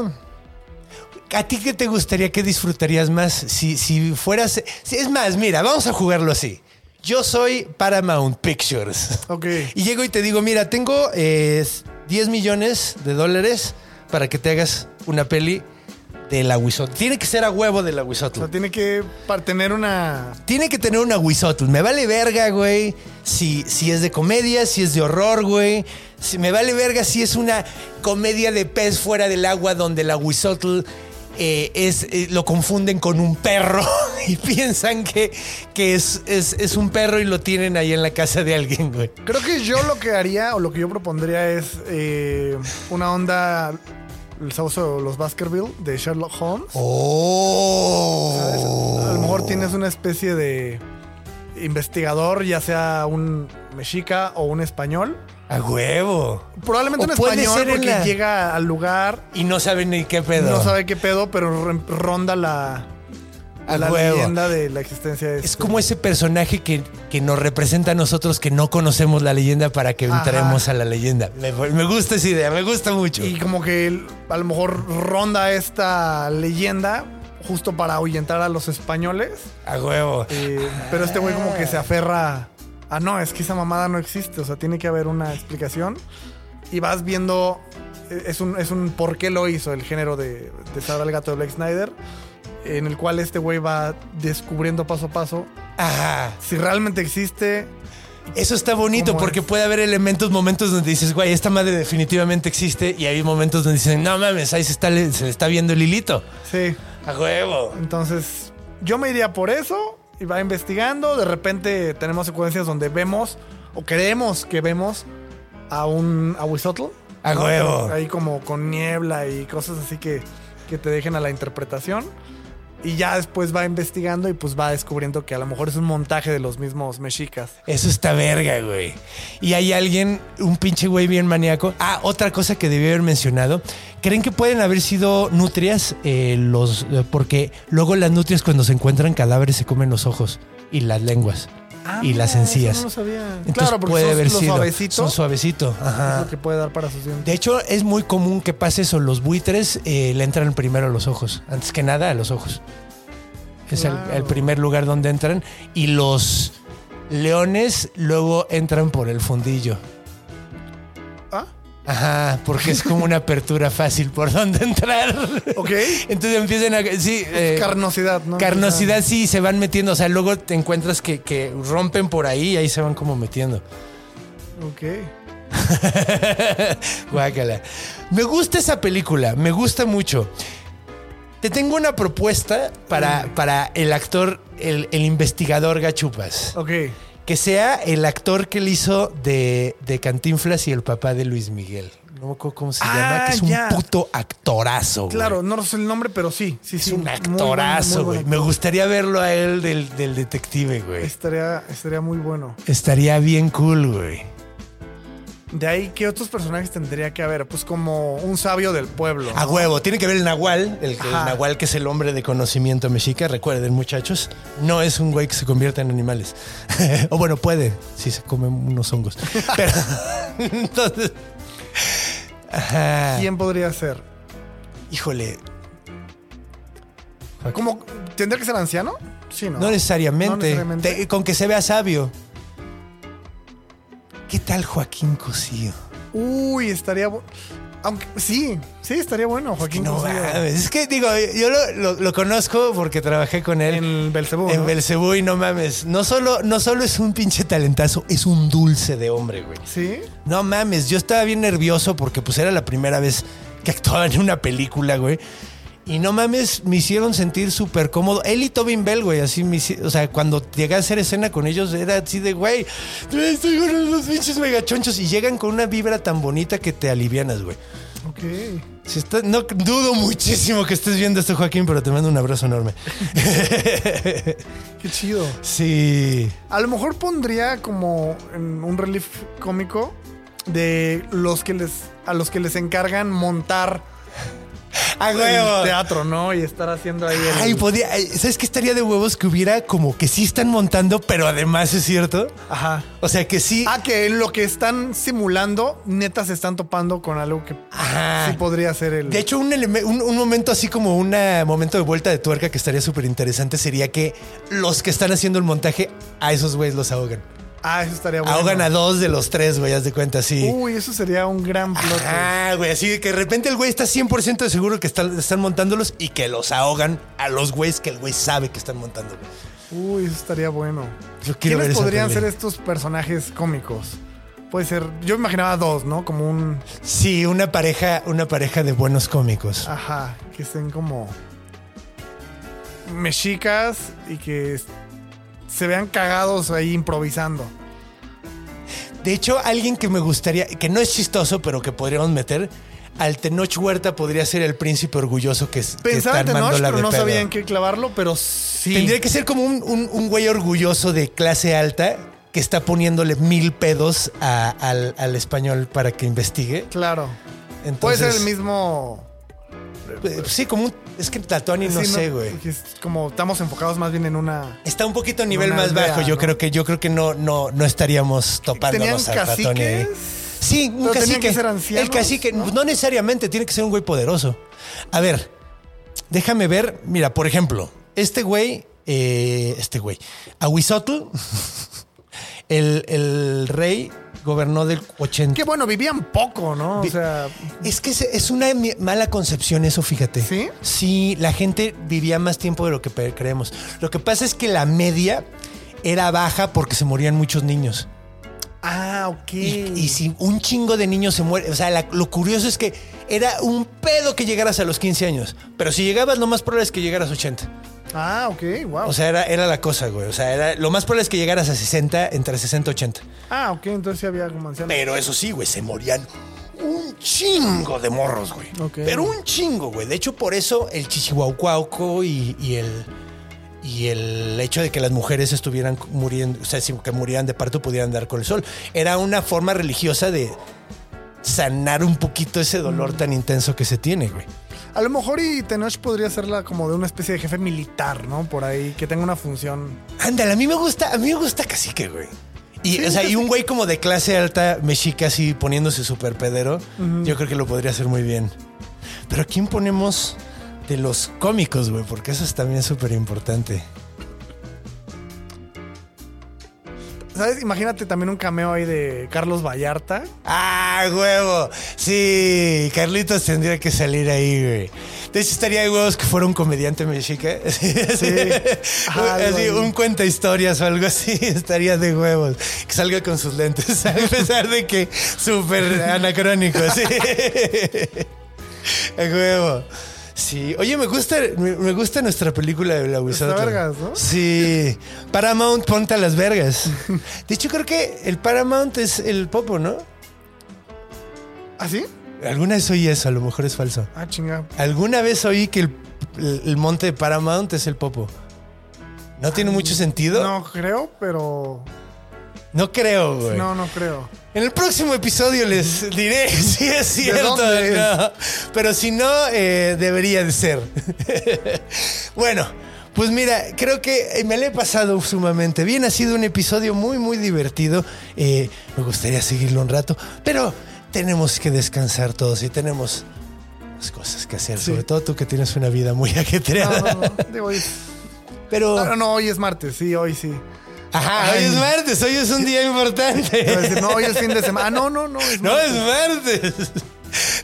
¿A ti qué te gustaría, qué disfrutarías más si, si fueras... si- es más, mira, vamos a jugarlo así. Yo soy Paramount Pictures. Ok. Y llego y te digo, mira, tengo eh, diez millones de dólares para que te hagas una peli del Aguizotl. Tiene que ser a huevo del O Aguizotl. sea, tiene que para tener una... Tiene que tener un Aguizotl. Me vale verga, güey. Si, si es de comedia, si es de horror, güey. Si me vale verga si es una comedia de pez fuera del agua donde el Aguizotl eh, es, eh, lo confunden con un perro y piensan que, que es, es, es un perro y lo tienen ahí en la casa de alguien, güey. Creo que yo lo que haría o lo que yo propondría es eh, una onda... El sauce de los Baskerville de Sherlock Holmes. Oh. ¿Sabes? A lo mejor tienes una especie de investigador, ya sea un mexica o un español. A huevo. Probablemente O un puede español ser en porque la- llega al lugar, Y no saben ni qué pedo. no sabe qué pedo, pero re- ronda la, A la huevo. leyenda de la existencia de Es este. como ese personaje que, que nos representa a nosotros que no conocemos la leyenda para que Ajá. entremos a la leyenda. Me, me gusta esa idea, me gusta mucho. Y como que él, a lo mejor ronda esta leyenda justo para ahuyentar a los españoles. A huevo. Eh, pero este güey como que se aferra a no, es que esa mamada no existe. O sea, tiene que haber una explicación. Y vas viendo, eh, es un, es un por qué lo hizo el género de, de Sabra el gato de Blake Snyder, en el cual este güey va descubriendo paso a paso Ajá. si realmente existe. Eso está bonito ¿Cómo porque es? puede haber elementos, momentos donde dices, güey, esta madre definitivamente existe. Y hay momentos donde dicen, no mames, ahí se, está, se le está viendo el hilito. Sí. A huevo. Entonces, yo me iría por eso y va investigando. De repente tenemos secuencias donde vemos o creemos que vemos a un Aguizotl. A huevo. Ahí como con niebla y cosas así que, que te dejen a la interpretación. Y ya después va investigando y pues va descubriendo que a lo mejor es un montaje de los mismos mexicas. Eso está verga, güey. Y hay alguien, un pinche güey bien maníaco. Ah, otra cosa que debí haber mencionado. ¿Creen que pueden haber sido nutrias? Eh, los, eh, porque luego las nutrias cuando se encuentran cadáveres se comen los ojos y las lenguas y las encías. Eso no lo sabía. Entonces Claro, porque puede son haber los sido. suavecitos. Son suavecito. Es Ajá. lo que puede dar para sus dientes. De hecho, es muy común que pase eso. Los buitres eh, le entran primero a los ojos. Antes que nada, a los ojos. Es el, Claro. el primer lugar donde entran. Y los leones luego entran por el fundillo. Ah, Ajá, porque es como una apertura fácil por donde entrar. ok. Entonces empiezan a... Sí, eh, Carnosidad, ¿no? carnosidad, sí, se van metiendo. O sea, luego te encuentras que, que rompen por ahí y ahí se van como metiendo. Ok. Guácala. Me gusta esa película, me gusta mucho. Te tengo una propuesta para, para el actor, el, el investigador Gachupas. Ok. Que sea el actor que le hizo de, de Cantinflas y el papá de Luis Miguel. No me acuerdo cómo se Ah, llama, que es un ya. puto actorazo, güey. Claro, no sé el nombre, pero sí. Sí, Es sí. un Muy buen- actorazo, muy güey. buen Me actor. gustaría verlo a él del, del detective, güey. Estaría, estaría muy bueno. Estaría bien cool, güey. De ahí, ¿qué otros personajes tendría que haber? Pues como un sabio del pueblo. A ¿no? huevo, tiene que ver el Nahual, el, el Ajá. Nahual que es el hombre de conocimiento mexica. Recuerden, muchachos, no es un güey que se convierta en animales. O bueno, puede, si se come unos hongos. Pero, entonces... Ajá. ¿Quién podría ser? Híjole, ¿Cómo? ¿Tendría que ser anciano? Sí, ¿no? no necesariamente. No necesariamente. Te- con que se vea sabio. ¿Qué tal Joaquín Cosío? Uy, estaría... bu- Aunque sí, sí, estaría bueno, Joaquín No Cosío. mames. Es que digo, yo lo, lo, lo conozco porque trabajé con él. En Belcebú, En ¿no? Belcebú y no mames. No solo, no solo es un pinche talentazo, es un dulce de hombre, güey. ¿Sí? No mames, yo estaba bien nervioso porque pues era la primera vez que actuaba en una película, güey. Y no mames, me hicieron sentir súper cómodo. Él y Tobin Bell, güey, así me hici- o sea, cuando llegué a hacer escena con ellos era así de, güey, estoy con los pinches megachonchos y llegan con una vibra tan bonita que te alivianas, güey. Ok. Si está- no dudo muchísimo que estés viendo esto, Joaquín, pero te mando un abrazo enorme. Qué chido. Sí. A lo mejor pondría como en un relief cómico de los que les a los que les encargan montar ¡A el huevo! teatro, ¿no? Y estar haciendo ahí el... Ay, podía, ay, ¿sabes qué estaría de huevos? Que hubiera como que sí están montando, pero además es cierto. Ajá. O sea que sí. Ah, que en lo que están simulando, neta se están topando con algo que Ajá. sí podría ser el... De hecho, un, eleme- un, un momento así como un momento de vuelta de tuerca que estaría súper interesante sería que los que están haciendo el montaje a esos güeyes los ahogan. Ah, eso estaría bueno. Ahogan a dos de los tres, güey, haz de cuenta, sí. Uy, eso sería un gran plot. Ah, güey, así que de repente el güey está cien por ciento de seguro que están, están montándolos y que los ahogan a los güeyes que el güey sabe que están montando. Uy, eso estaría bueno. Yo quiero ver ¿Quiénes esa podrían peli. ser estos personajes cómicos? Puede ser... Yo imaginaba dos, ¿no? Como un... Sí, una pareja, una pareja de buenos cómicos. Ajá, que estén como mexicas y que se vean cagados ahí improvisando. De hecho, alguien que me gustaría, que no es chistoso, pero que podríamos meter, al Tenoch Huerta podría ser el príncipe orgulloso que, es- que Pensaba está en Tenoch, armándola pero de no pedo. sabía en qué clavarlo, pero sí. Tendría que ser como un, un- un güey orgulloso de clase alta que está poniéndole mil pedos a- al, al español para que investigue. Claro. Entonces, Puede ser el mismo... eh, Sí, como un... Es que Tatuani no sí, sé, güey. que es como estamos enfocados más bien en una... Está un poquito a nivel Una más aldea, bajo. Yo ¿no? creo que yo creo que no, no, no estaríamos topándonos ¿Tenían a Tatuani ahí. caciques? Sí, un Pero tenían cacique. que ser ancianos, El cacique, ¿no? ¿no? necesariamente, tiene que ser un güey poderoso. A ver, déjame ver. Mira, por ejemplo, este güey, eh, este güey, Ahuizotl, el, el rey gobernó del ochenta. Que bueno, vivían poco, ¿no? O Vi- sea... Es que es, es una mi- mala concepción eso, fíjate. ¿Sí? Sí, la gente vivía más tiempo de lo que pe- creemos. Lo que pasa es que la media era baja porque se morían muchos niños. Ah, ok. Y, y si un chingo de niños se mueren, o sea, la- lo curioso es que era un pedo que llegaras a los quince años. Pero si llegabas, lo más probable es que llegaras a ochenta. Ah, ok, wow. O sea, era, era la cosa, güey. O sea, era, lo más probable es que llegaras a sesenta, entre sesenta y ochenta. ah, ok, entonces sí había como ancianos. Pero eso sí, güey, se morían un chingo de morros, güey. Ok. Pero un chingo, güey. De hecho, por eso el chichihuaucuauco y, y el... Y el hecho de que las mujeres estuvieran muriendo, o sea, si- que murieran de parto, pudieran dar con el sol. Era una forma religiosa de sanar un poquito ese dolor tan intenso que se tiene, güey. A lo mejor y Tenoch podría ser la como de una especie de jefe militar, ¿no? Por ahí, que tenga una función. Ándale, a mí me gusta, a mí me gusta Cacique, güey. Y, Sí, o sea, y Cacique. un güey como de clase alta, mexica, así poniéndose súper pedero, yo creo que lo podría hacer muy bien. Pero ¿a quién ponemos de los cómicos, güey? Porque eso es también súper importante. ¿Sabes? Imagínate también un cameo ahí de Carlos Vallarta. ¡Ah, huevo! Sí, Carlitos tendría que salir ahí, güey. De hecho, estaría de huevos que fuera un comediante mexica. Sí, Ajá, algo así, ahí. un cuenta historias o algo así. Estaría de huevos. Que salga con sus lentes, a pesar de que súper anacrónico, sí. A huevo. Sí. Oye, me gusta, me, me gusta nuestra película de la Huizotl. vergas, ¿no? Sí. Paramount, ponte a las vergas. De hecho, creo que el Paramount es el Popo, ¿no? ¿Ah, sí? Alguna vez oí eso, a lo mejor es falso. Ah, chinga. Alguna vez oí que el, el- el monte de Paramount es el Popo. ¿No tiene mucho sentido? No creo, pero... No creo, güey. No, no creo. En el próximo episodio les diré si es cierto dónde o no. Pero si no, eh, debería de ser. Bueno, pues mira, creo que me lo he pasado sumamente bien. Ha sido un episodio muy, muy divertido. Eh, me gustaría seguirlo un rato, pero tenemos que descansar todos y tenemos más cosas que hacer. Sí. Sobre todo tú que tienes una vida muy ajetreada. No, no, no. Digo, hoy... Pero... Ah, no, hoy es martes. Sí, hoy sí. Ajá, hoy Ay. es martes, hoy es un día importante. Te voy a decir, no, hoy es fin de semana. Ah, no, no, no. Es No, es martes. martes.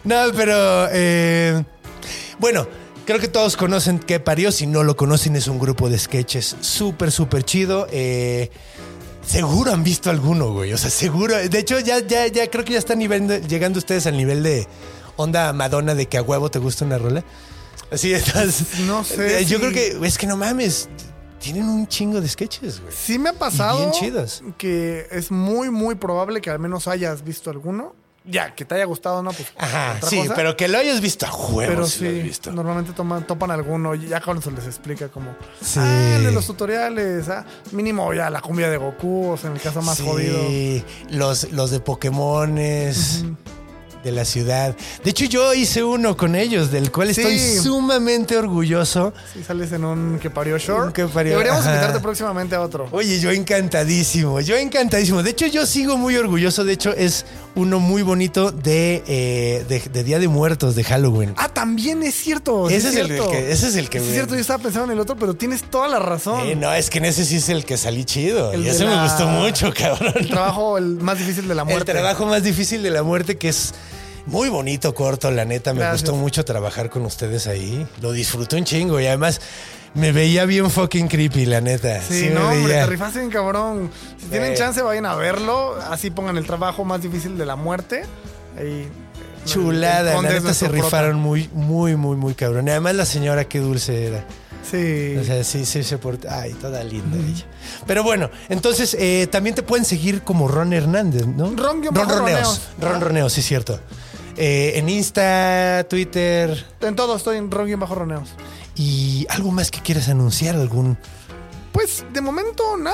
No, pero eh, bueno, creo que todos conocen Qué Parió. Si no lo conocen, es un grupo de sketches súper, súper chido. Eh, seguro han visto alguno, güey. O sea, seguro. De hecho, ya, ya, ya creo que ya están nivel, llegando ustedes al nivel de onda Madonna de que a huevo te gusta una rola. Así estás. No sé. Yo si... creo que es que no mames. Tienen un chingo de sketches, güey. Sí me ha pasado y bien chidos. Que es muy, muy probable que al menos hayas visto alguno. Ya, que te haya gustado, ¿no? Pues Ajá, otra sí, cosa. pero que lo hayas visto a huevos. Pero si lo has sí, visto. normalmente toman, topan alguno y ya cuando se les explica como... Sí. Ah, el de los tutoriales, ah, mínimo ya la cumbia de Goku, o sea, en el caso más Sí, jodido. los, los de Pokémones... Ujú. De la ciudad. De hecho, yo hice uno con ellos, del cual Sí. estoy sumamente orgulloso. Si sales en un Que Parió Short. Un Que Parió, Deberíamos ajá. invitarte próximamente a otro. Oye, yo encantadísimo, yo encantadísimo. De hecho, yo sigo muy orgulloso. De hecho, es uno muy bonito de, eh, de, de Día de Muertos, de Halloween. Ah, también es cierto. sí ese, es el, cierto. que, ese es el que Sí, me... es cierto, yo estaba pensando en el otro, pero tienes toda la razón. Eh, no, es que en ese sí es el que salí chido. El Y de ese me la- gustó mucho, cabrón. El trabajo el más difícil de la El muerte. trabajo más difícil de la muerte, que es muy bonito, corto, la neta. Me Gracias. gustó mucho trabajar con ustedes ahí. Lo disfruté un chingo y además me veía bien fucking creepy, la neta. Sí, Sí, no, me hombre, veía. te rifaste bien cabrón. Si tienen Eh. chance, vayan a verlo. Así pongan el trabajo más difícil de la muerte. Ahí. eh, Chulada, el la Conde es neta se nuestro prota. rifaron muy, muy, muy, muy cabrón. Y además la señora qué dulce era. Sí. O sea, sí, sí se porta. Ay, toda linda ella. Pero bueno, entonces eh, también te pueden seguir como Ron Hernández, ¿no? Ron guión bajo Roneos. Roneos. Ron Roneos, sí, cierto. Eh, en Insta, Twitter. En todo estoy en Ron bajo Roneos. ¿Y algo más que quieras anunciar? ¿Algún...? Pues de momento nada.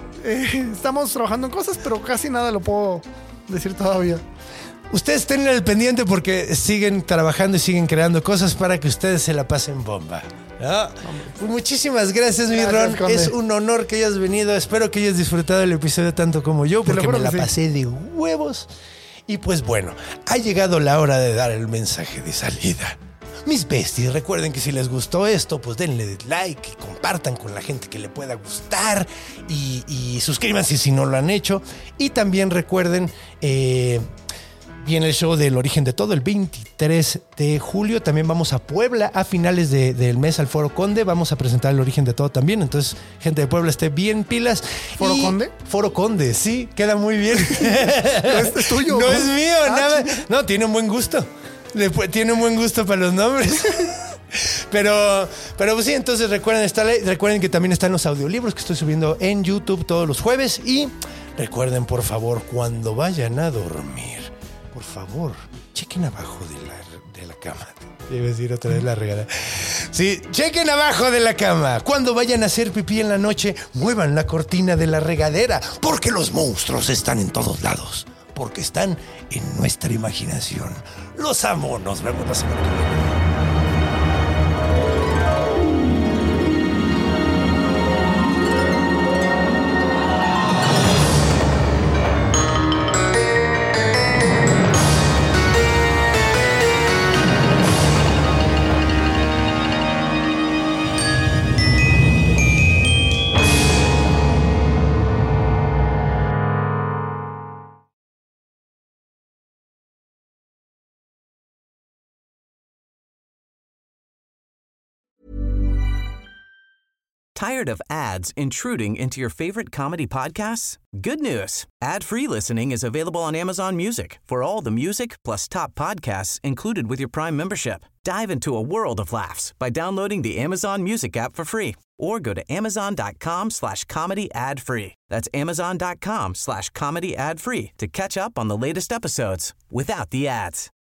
Eh, estamos trabajando en cosas, pero casi nada lo puedo decir todavía. Ustedes estén al pendiente porque siguen trabajando y siguen creando cosas para que ustedes se la pasen bomba, ¿no? Pues muchísimas gracias, mi Gracias, Ron. Conde. Es un honor que hayas venido. Espero que hayas disfrutado el episodio tanto como yo, Te lo porque juro me la que sí. pasé de huevos. Y pues bueno, ha llegado la hora de dar el mensaje de salida. Mis besties, recuerden que si les gustó esto, pues denle like, compartan con la gente que le pueda gustar y, y suscríbanse si no lo han hecho. Y también recuerden... Eh, Viene el show del Origen de Todo el veintitrés de julio. También vamos a Puebla a finales de, del mes al Foro Conde. Vamos a presentar el Origen de Todo también. Entonces, gente de Puebla, esté bien pilas. ¿Foro Y- Conde? Foro Conde, sí, queda muy bien. Este es tuyo. No es mío, Ah, nada. chinga. No, tiene un buen gusto. Le pu- tiene un buen gusto para los nombres. Pero, pero pues sí, entonces recuerden, estar, recuerden que también están los audiolibros que estoy subiendo en YouTube todos los jueves. Y recuerden, por favor, cuando vayan a dormir, por favor, chequen abajo de la, de la cama. Debe decir otra vez la regada. Sí, chequen abajo de la cama. Cuando vayan a hacer pipí en la noche, muevan la cortina de la regadera, porque los monstruos están en todos lados. Porque están en nuestra imaginación. Los amo, nos vemos la semana que viene. Tired of ads intruding into your favorite comedy podcasts? Good news. Ad-free listening is available on Amazon Music for all the music plus top podcasts included with your Prime membership. Dive into a world of laughs by downloading the Amazon Music app for free or go to amazon.com slash comedy ad free. That's amazon.com slash comedy ad free to catch up on the latest episodes without the ads.